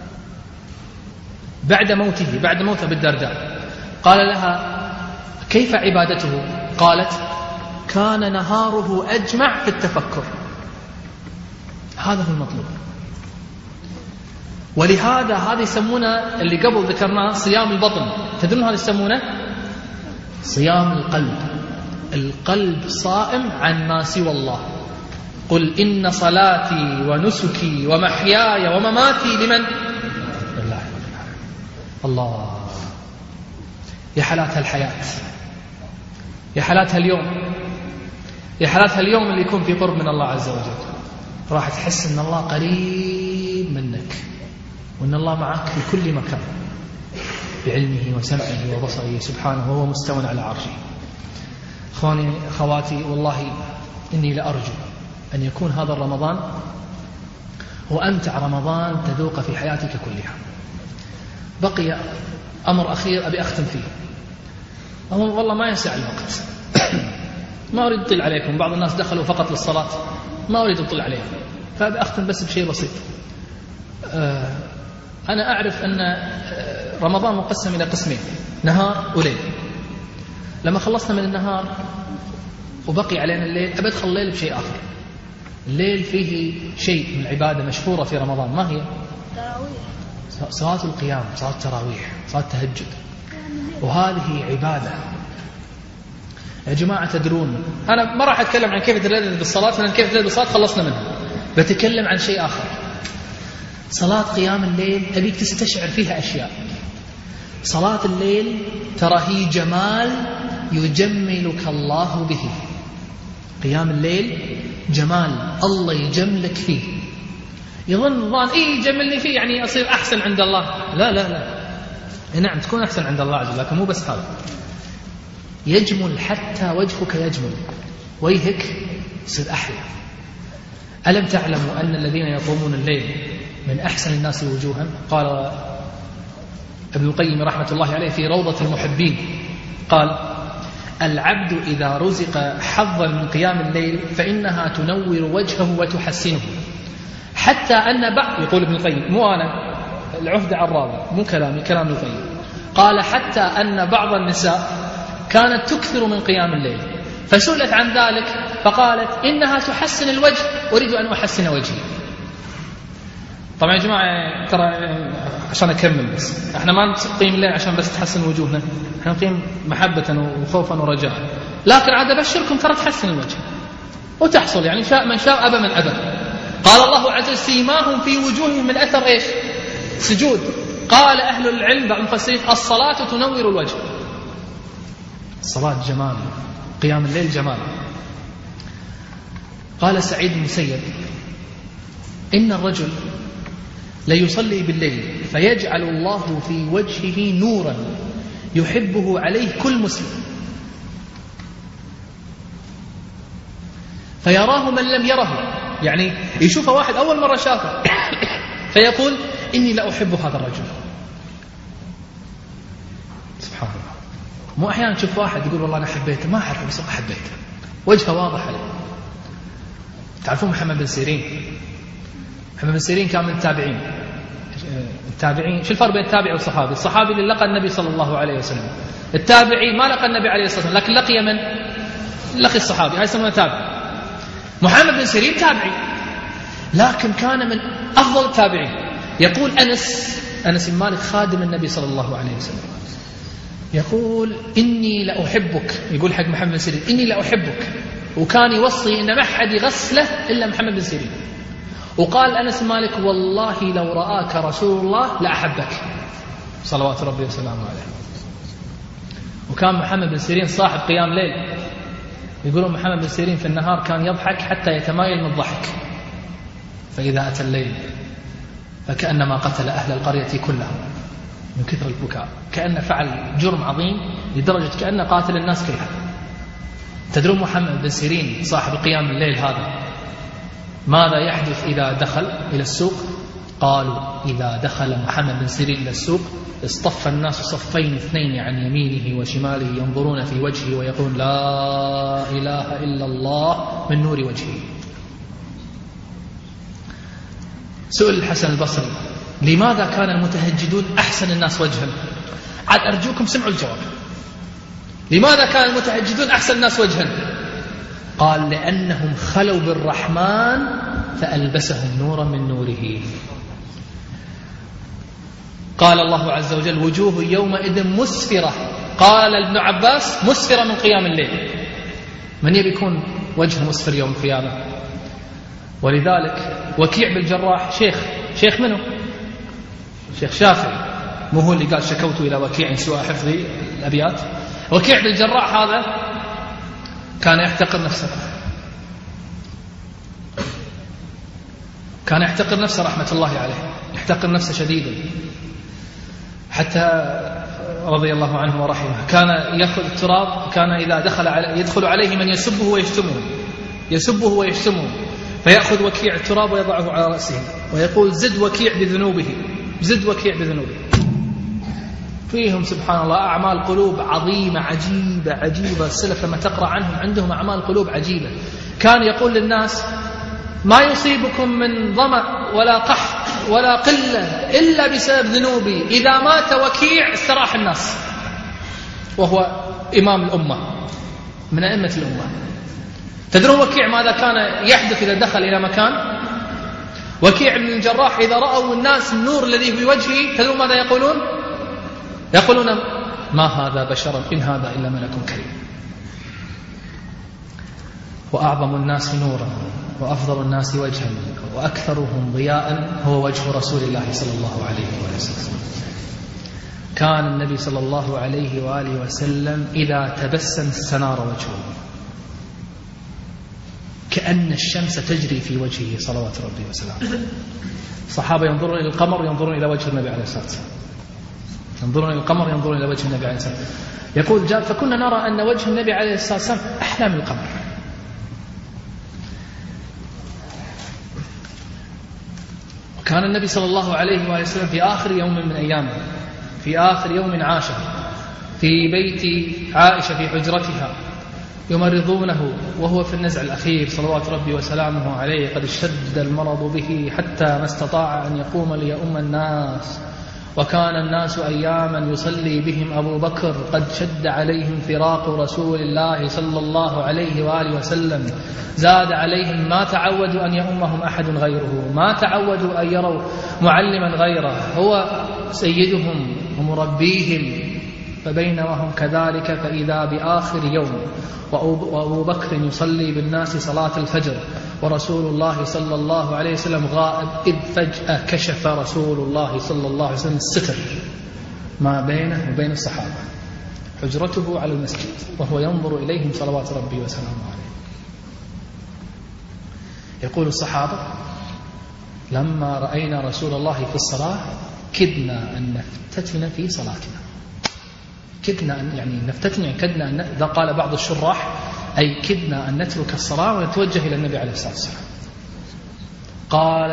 بعد موت أبي الدرداء، قال لها: كيف عبادته؟ قالت: كان نهاره أجمع في التفكر. هذا هو المطلوب. ولهذا هذا يسمونه اللي قبل ذكرناه صيام البطن. تدرون هذا يسمونه صيام القلب صائم عن ما سوى الله. قل إن صلاتي ونسكي ومحياي ومماتي لمن؟ لله. الله، يا حالاتها الحياة، يا حالاتها اليوم، يا حالاتها اليوم اللي يكون في قرب من الله عز وجل. راح تحس أن الله قريب منك، وأن الله معك في كل مكان بعلمه وسمعه وبصره سبحانه، وهو مستوى على عرشه. أخواني أخواتي، والله إني لأرجو أن يكون هذا الرمضان هو أمتع رمضان تذوق في حياتك كلها. بقي أمر أخير أبي أختم فيه. والله ما يسع الوقت ما أريد أطيل عليكم، بعض الناس دخلوا فقط للصلاة، ما أريد أطيل عليهم، فأبي أختم بس بشيء بسيط. أنا أعرف أن رمضان مقسم إلى قسمين، نهار وليل. لما خلصنا من النهار وبقي علينا الليل، أبي أدخل الليل بشيء آخر. الليل فيه شيء من العبادة مشهورة في رمضان، ما هي؟ صلاة القيام، صلاة التراويح، صلاة التهجد. وهذه عبادة يا جماعة. تدرون أنا ما راح أتكلم عن كيف تلذذ بالصلاة، لأن كيف تلذذ بالصلاة خلصنا منها. بتكلم عن شيء آخر. صلاة قيام الليل أبيك تستشعر فيها أشياء. صلاة الليل ترى هي جمال يجملك الله به. قيام الليل جمال الله يجملك فيه. يظن يجملني فيه يعني أصير أحسن عند الله. لا لا لا، نعم تكون أحسن عند الله عز وجل، لكن مو بس هذا. يجمل حتى وجهك يجمل، وجهك يصير أحلى. ألم تعلموا أن الذين يقومون الليل من أحسن الناس وجوها؟ قال ابن القيم رحمة الله عليه في روضة المحبين، قال: العبد إذا رزق حظا من قيام الليل فإنها تنور وجهه وتحسنه، حتى أن بعض، يقول ابن القيم مو أنا، العهد على الراوي مو كلامي، كلام ابن القيم، قال: حتى أن بعض النساء كانت تكثر من قيام الليل، فسئلت عن ذلك فقالت: إنها تحسن الوجه، أريد أن أحسن وجهي. طبعا يا جماعة ترى عشان أكمل، بس احنا ما نقيم الليل عشان بس تحسن وجوهنا، احنا نقيم محبة وخوفا ورجاء. لكن عاد أبشركم ترى تحسن الوجه وتحصل، يعني شاء من شاء أبى من أبى. قال الله عز وجل: سيماهم في وجوههم من أثر إيش؟ سجود. قال أهل العلم بعض المفسرين: الصلاة تنور الوجه. الصلاة جمال، قيام الليل جمال. قال سعيد بن المسيب: إن الرجل ليصلي بالليل فيجعل الله في وجهه نورا يحبه عليه كل مسلم، فيراه من لم يره، يعني يشوف واحد أول مرة شافه فيقول: إني لا أحب هذا الرجل. سبحان الله. مو أحيانا تشوف واحد يقول والله أنا حبيته، ما أعرفه بس حبيته، وجهه واضح عليه. تعرفون محمد بن سيرين؟ محمد بن سيرين كان من التابعين. التابعين، شو الفرق بين التابعي والصحابي؟ الصحابي اللي لقى النبي صلى الله عليه وسلم، التابعي ما لقى النبي عليه الصلاة والسلام لكن لقي من؟ لقي الصحابي، هاي يسمونه تابعي. محمد بن سيرين تابعي لكن كان من أفضل التابعين. يقول أنس بن مالك خادم النبي صلى الله عليه وسلم، يقول إني لأحبك، يقول حق محمد بن سيرين إني لأحبك، وكان يوصي إن ما حد يغسله إلا محمد بن سيرين. وقال أنس بن مالك والله لو رآك رسول الله لأحبك صلوات ربي وسلامه عليه. وكان محمد بن سيرين صاحب قيام ليل، يقولون محمد بن سيرين في النهار كان يضحك حتى يتمايل من الضحك، فإذا أتى الليل فكأنما قتل أهل القرية كلهم من كثر البكاء، كأنه فعل جرم عظيم لدرجة كأنه قاتل الناس كلها. تدرون محمد بن سيرين صاحب قيام الليل هذا ماذا يحدث إذا دخل إلى السوق؟ قالوا إذا دخل محمد بن سيرين إلى السوق اصطف الناس صفين اثنين عن يمينه وشماله ينظرون في وجهه ويقول لا إله إلا الله من نور وجهه. سئل الحسن البصري لماذا كان المتهجدون أحسن الناس وجها؟ عاد أرجوكم سمعوا الجواب. لماذا كان المتهجدون أحسن الناس وجها؟ قال لأنهم خلوا بالرحمن فألبسهم نورا من نوره. قال الله عز وجل وجوه يومئذ مسفرة، قال ابن عباس مسفرة من قيام الليل. من يبي يكون وجهه مسفر يوم القيامة؟ ولذلك وكيع بالجراح شيخ منه؟ شيخ شافعي، مو هو اللي قال شكوت إلى وكيع سوء حفظي الأبيات؟ وكيع بالجراح هذا كان يحتقر نفسه، كان يحتقر نفسه رحمة الله عليه، يحتقر نفسه شديدا حتى رضي الله عنه ورحمه. كان يأخذ التراب، كان إذا يدخل عليه من يسبه ويشتمه فيأخذ وكيع التراب ويضعه على رأسه ويقول زد وكيع بذنوبه، زد وكيع بذنوبه. فيهم سبحان الله أعمال قلوب عظيمة عجيبة. السلف لما تقرأ عنهم عندهم أعمال قلوب عجيبة. كان يقول للناس ما يصيبكم من ظمأ ولا قحط ولا قلة إلا بسبب ذنوبي، إذا مات وكيع استراح الناس، وهو إمام الأمة من أئمة الأمة. تدرون وكيع ماذا كان يحدث إذا دخل إلى مكان؟ وكيع بن الجراح إذا رأوا الناس النور الذي في وجهه تدرون ماذا يقولون؟ يقولون ما هذا بشرا إن هذا إلا ملك كريم. وأعظم الناس نورا وأفضل الناس وجها وأكثرهم ضياء هو وجه رسول الله صلى الله عليه وسلم. كان النبي صلى الله عليه وآله وسلم إذا تبسم استنار وجهه كأن الشمس تجري في وجهه صلوات ربي وسلامه. الصحابة ينظرون إلى القمر ينظرون إلى وجه النبي عليه الصلاة والسلام، ينظرون إلى القمر ينظرون إلى وجه النبي عليه الصلاة والسلام. يقول جابر فكنا نرى أن وجه النبي عليه الصلاة والسلام أحلى من القمر. وكان النبي صلى الله عليه وآله وسلم في آخر يوم من أيامه، في آخر يوم عاشه في بيت عائشة في حجرتها يمرضونه وهو في النزع الأخير صلوات ربي وسلامه عليه، قد اشتد المرض به حتى ما استطاع أن يقوم ليؤم الناس. وكان الناس أياما يصلي بهم أبو بكر قد شد عليهم فراق رسول الله صلى الله عليه وآله وسلم، زاد عليهم ما تعودوا أن يؤمهم أحد غيره، ما تعودوا أن يروا معلما غيره، هو سيدهم ومربيهم. فبينما هم كذلك فإذا بآخر يوم وأبو بكر يصلي بالناس صلاة الفجر ورسول الله صلى الله عليه وسلم غائب، إذ فجأة كشف رسول الله صلى الله عليه وسلم الستر ما بينه وبين الصحابة، حجرته على المسجد وهو ينظر إليهم صلوات ربي وسلامه عليه. يقول الصحابة لما رأينا رسول الله في الصلاة كدنا أن نفتتن في صلاتنا. كدنا أن يعني نفتتن، يعني كدنا أن، إذا قال بعض الشراح أي كدنا أن نترك الصلاة ونتوجه إلى النبي عليه الصلاة والسلام. قال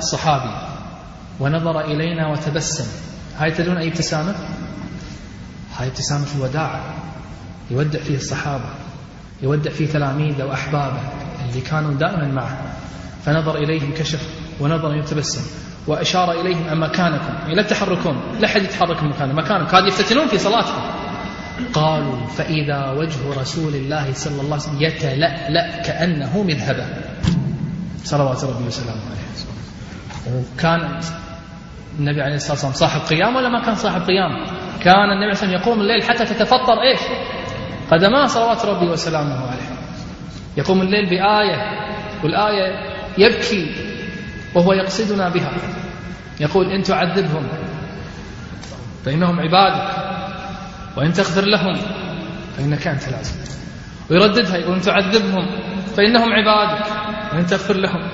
الصحابي ونظر إلينا وتبسم. هاي تدرون أي ابتسامة؟ هاي ابتسامة الوداع، يودع فيه الصحابة، يودع فيه تلاميذه وأحبابه اللي كانوا دائما معه، فنظر إليهم كشف ونظر يتبسم وأشار إليهم أن مكانكم، يعني لا تحركون، لا أحد يتحرك من مكانكم، كانوا يفتتنون في صلاتهم. قالوا فإذا وجه رسول الله صلى الله عليه وسلم يتلألأ كأنه مذهبة، صلوات ربي وسلامه عليه. وكان النبي عليه الصلاة والسلام صاحب قيام ولا ما كان صاحب قيام؟ كان النبي عليه الصلاة والسلام يقوم الليل حتى تتفطر إيش؟ قدماه صلوات ربي وسلامه عليه. يقوم الليل بآية، والآية يبكي وهو يقصدنا بها، يقول إن تعذبهم فإنهم عبادك وإن تغفر لهم فإنك أنت العزيز. ويرددها يقول إن تعذبهم فإنهم عبادك وإن تغفر لهم.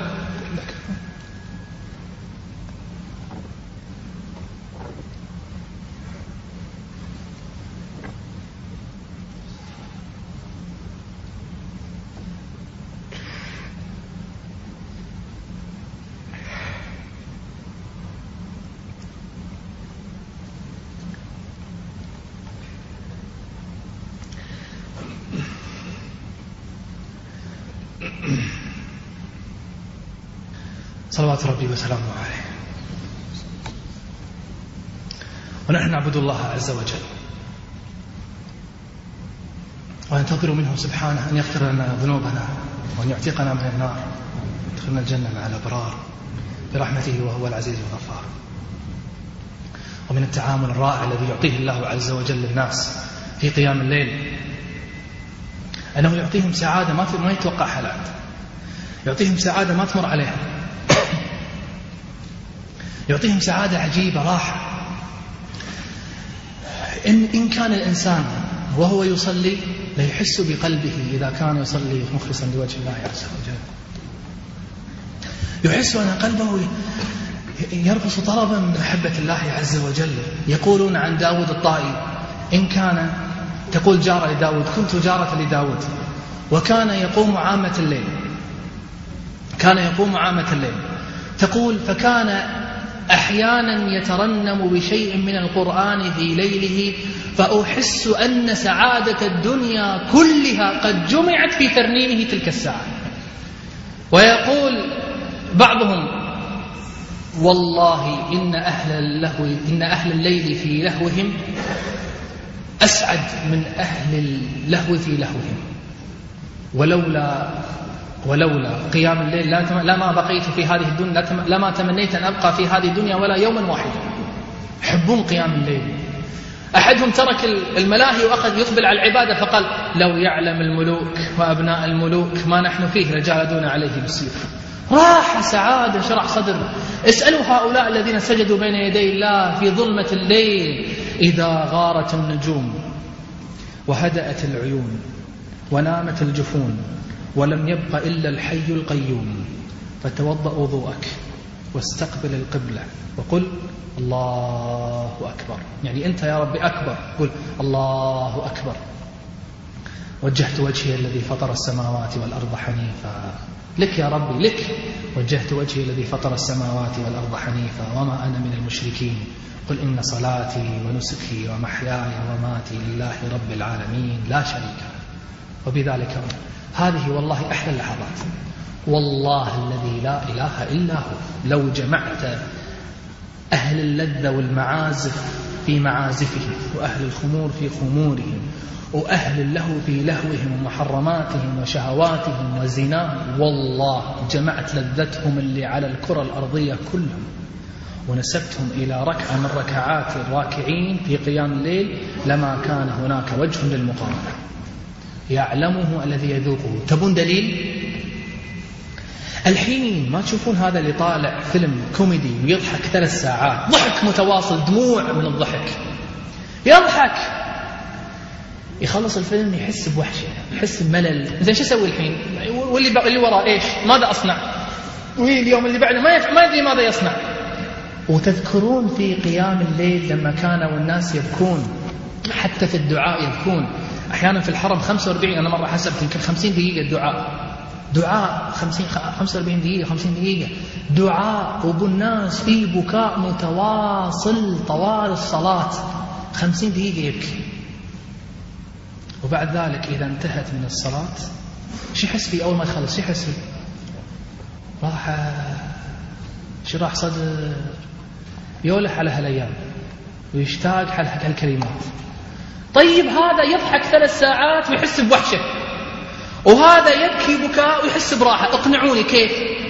صلوات ربي وسلامه عليه. ونحن نعبد الله عز وجل وننتظر منه سبحانه أن يغفر لنا ذنوبنا وأن يعتقنا من النار ويدخلنا الجنة مع الأبرار برحمته وهو العزيز الغفار. ومن التعامل الرائع الذي يعطيه الله عز وجل للناس في قيام الليل أنه يعطيهم سعادة ما يتوقع حالات، يعطيهم سعادة ما تمر عليها، يعطيهم سعادة عجيبة، راحة. إن كان الإنسان وهو يصلي ليحس بقلبه إذا كان يصلي مخلصا لوجه الله عز وجل، يحس أن قلبه يرقص طربا من محبة الله عز وجل. يقولون عن داود الطائي إن كان، تقول جارة لداود كنت جارة لداود وكان يقوم عامة الليل، كان يقوم عامة الليل، تقول فكان أحيانا يترنم بشيء من القرآن في ليله فأحس أن سعادة الدنيا كلها قد جمعت في ترنيمه تلك الساعة. ويقول بعضهم والله إن أهل الليل في لهوهم أسعد من أهل اللهو في لهوهم، ولولا قيام الليل لما بقيت في هذه الدنيا، لما تمنيت أن أبقى في هذه الدنيا ولا يوما واحدا. يحبون قيام الليل. أحدهم ترك الملاهي وأخذ يقبل على العبادة فقال لو يعلم الملوك وأبناء الملوك ما نحن فيه لجالدون عليه بالسيف. راحة، سعادة، شرح صدر. اسألوا هؤلاء الذين سجدوا بين يدي الله في ظلمة الليل إذا غارت النجوم وهدأت العيون ونامت الجفون ولم يبق إلا الحي القيوم، فتوضأ وضوءك واستقبل القبلة وقل الله أكبر. يعني أنت يا ربي أكبر، قل الله أكبر. وجهت وجهي الذي فطر السماوات والأرض حنيفا، لك يا ربي لك. وجهت وجهي الذي فطر السماوات والأرض حنيفا وما أنا من المشركين. قل إن صلاتي ونسكي ومحياي ومماتي لله رب العالمين لا شريك له وبذلك هذه والله أحلى اللحظات، والله الذي لا إله إلا هو. لو جمعت أهل اللذة والمعازف في معازفهم وأهل الخمور في خمورهم وأهل اللهو في لهوهم ومحرماتهم وشهواتهم وزناهم، والله جمعت لذتهم اللي على الكرة الأرضية كلهم ونسبتهم إلى ركعة من ركعات الراكعين في قيام الليل لما كان هناك وجه للمقارنة يعلمه الذي يذوقه. تبون دليل؟ الحين ما تشوفون هذا اللي طالع فيلم كوميدي ويضحك 3 ساعات ضحك متواصل، دموع من الضحك، يضحك، يخلص الفيلم يحس بوحشة، يحس بملل. إذن شو يسوي الحين؟ واللي وراء إيش؟ ماذا أصنع؟ واليوم اللي بعده ما يدري ماذا يصنع. وتذكرون في قيام الليل لما كانوا الناس يبكون، حتى في الدعاء يبكون. أحيانا في الحرم 45، أنا مرة حسبت يمكن 50 دقيقة دعاء 45 دقيقة 50 دقيقة دعاء، وبالناس في بكاء متواصل طوال الصلاة. 50 دقيقة يبكي. وبعد ذلك إذا انتهت من الصلاة شو يحس فيه أول ما يخلص؟ شو يحس فيه؟ راحة، شراح صدر، يولح على هالأيام ويشتاق على هالكلمات. طيب هذا يضحك 3 ساعات ويحس بوحشة، وهذا يبكي بكاء ويحس براحة. اقنعوني كيف؟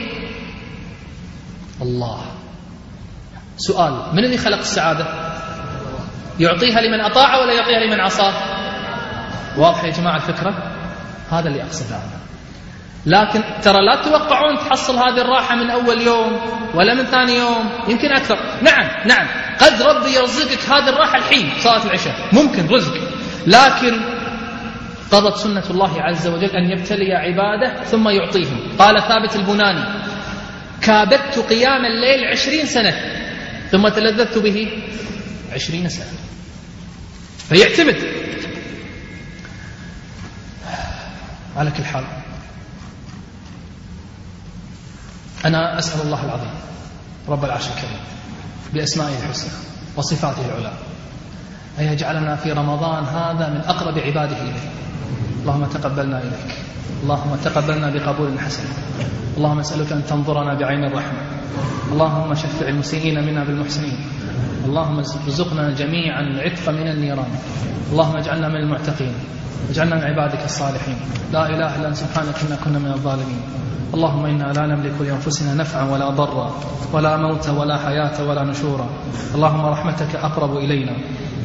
الله. سؤال: من الذي خلق السعادة؟ يعطيها لمن أطاع ولا يعطيها لمن عصاه؟ واضح يا جماعة الفكرة؟ هذا اللي أقصده أنا. لكن ترى لا تتوقعون تحصل هذه الراحة من أول يوم ولا من ثاني يوم، يمكن أكثر. نعم قد ربي يرزقك هذه الراحة الحين صلاة العشاء، ممكن رزق، لكن قضت سنة الله عز وجل أن يبتلي عباده ثم يعطيهم. قال ثابت البناني: كابدت قيام الليل 20 سنة ثم تلذذت به 20 سنة. فيعتمد. على كل حال، أنا أسأل الله العظيم رب العرش الكريم بأسمائه الحسنى وصفاته العلى أن يجعلنا في رمضان هذا من أقرب عباده إليه. اللهم تقبلنا إليك، اللهم تقبلنا بقبول حسن. اللهم أسألك أن تنظرنا بعين الرحمة. اللهم شفع المسيئين منا بالمحسنين. اللهم ارزقنا جميعا العتق من النيران. اللهم اجعلنا من المعتقين، اجعلنا من عبادك الصالحين. لا إله إلا أنت سبحانك إنا كنا من الظالمين. اللهم إنا لا نملك لأنفسنا نفعا ولا ضرا ولا موتا ولا حياة ولا نشورا. اللهم رحمتك أقرب إلينا،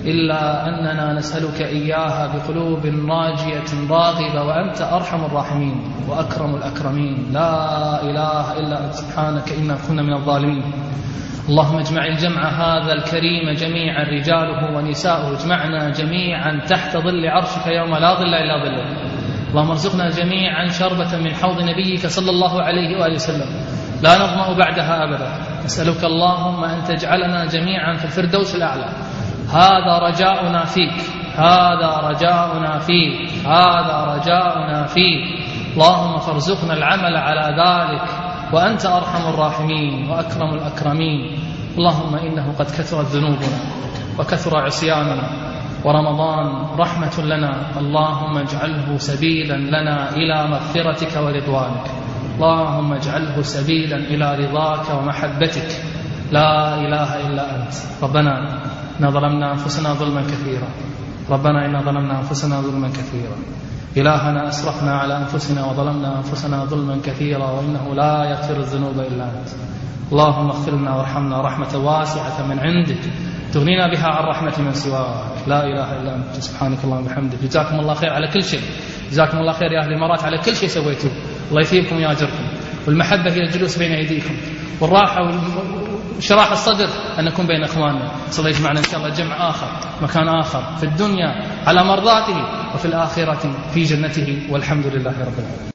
إلا أننا نسألك إياها بقلوب راجية راغبة، وأنت أرحم الراحمين وأكرم الأكرمين. لا إله إلا أنت سبحانك إنا كنا من الظالمين. اللهم اجمع الجمع هذا الكريم جميعا، رجاله ونساؤه، اجمعنا جميعا تحت ظل عرشك يوم لا ظل إلا ظله. اللهم ارزقنا جميعا شربة من حوض نبيك صلى الله عليه وآله وسلم لا نظمأ بعدها أبدا. نسألك اللهم أن تجعلنا جميعا في الفردوس الأعلى. هذا رجاؤنا فيك، هذا رجاؤنا فيك، هذا رجاؤنا فيك. اللهم فارزقنا العمل على ذلك، وأنت أرحم الراحمين وأكرم الأكرمين. اللهم إنه قد كثرت ذنوبنا وكثر عصياننا، ورمضان رحمة لنا. اللهم اجعله سبيلا لنا إلى مغفرتك ورضوانك. اللهم اجعله سبيلا إلى رضاك ومحبتك. لا إله إلا أنت. ربنا إنا ظلمنا أنفسنا ظلما كثيرا، ربنا إنا ظلمنا أنفسنا ظلما كثيرا. إلهنا أسرفنا على أنفسنا وظلمنا أنفسنا ظلما كثيرا، وإنه لا يغفر الذنوب إلا أنت. اللهم اغفر لنا وارحمنا رحمة واسعة من عندك تغنينا بها عن رحمة من سواك. لا إله إلا أنت سبحانك اللهم وبحمدك. جزاكم الله خير على كل شيء، جزاكم الله خير يا أهل الإمارات على كل شيء سويتوه. الله يثيبكم ويأجركم. والمحبة هي الجلوس بين أيديكم، والراحة وشراح الصدر أن نكون بين أخواننا. صلى الله يجمعنا إن شاء الله جمع آخر، مكان آخر، في الدنيا على مرضاته، وفي الآخرة في جنته، والحمد لله رب العالمين.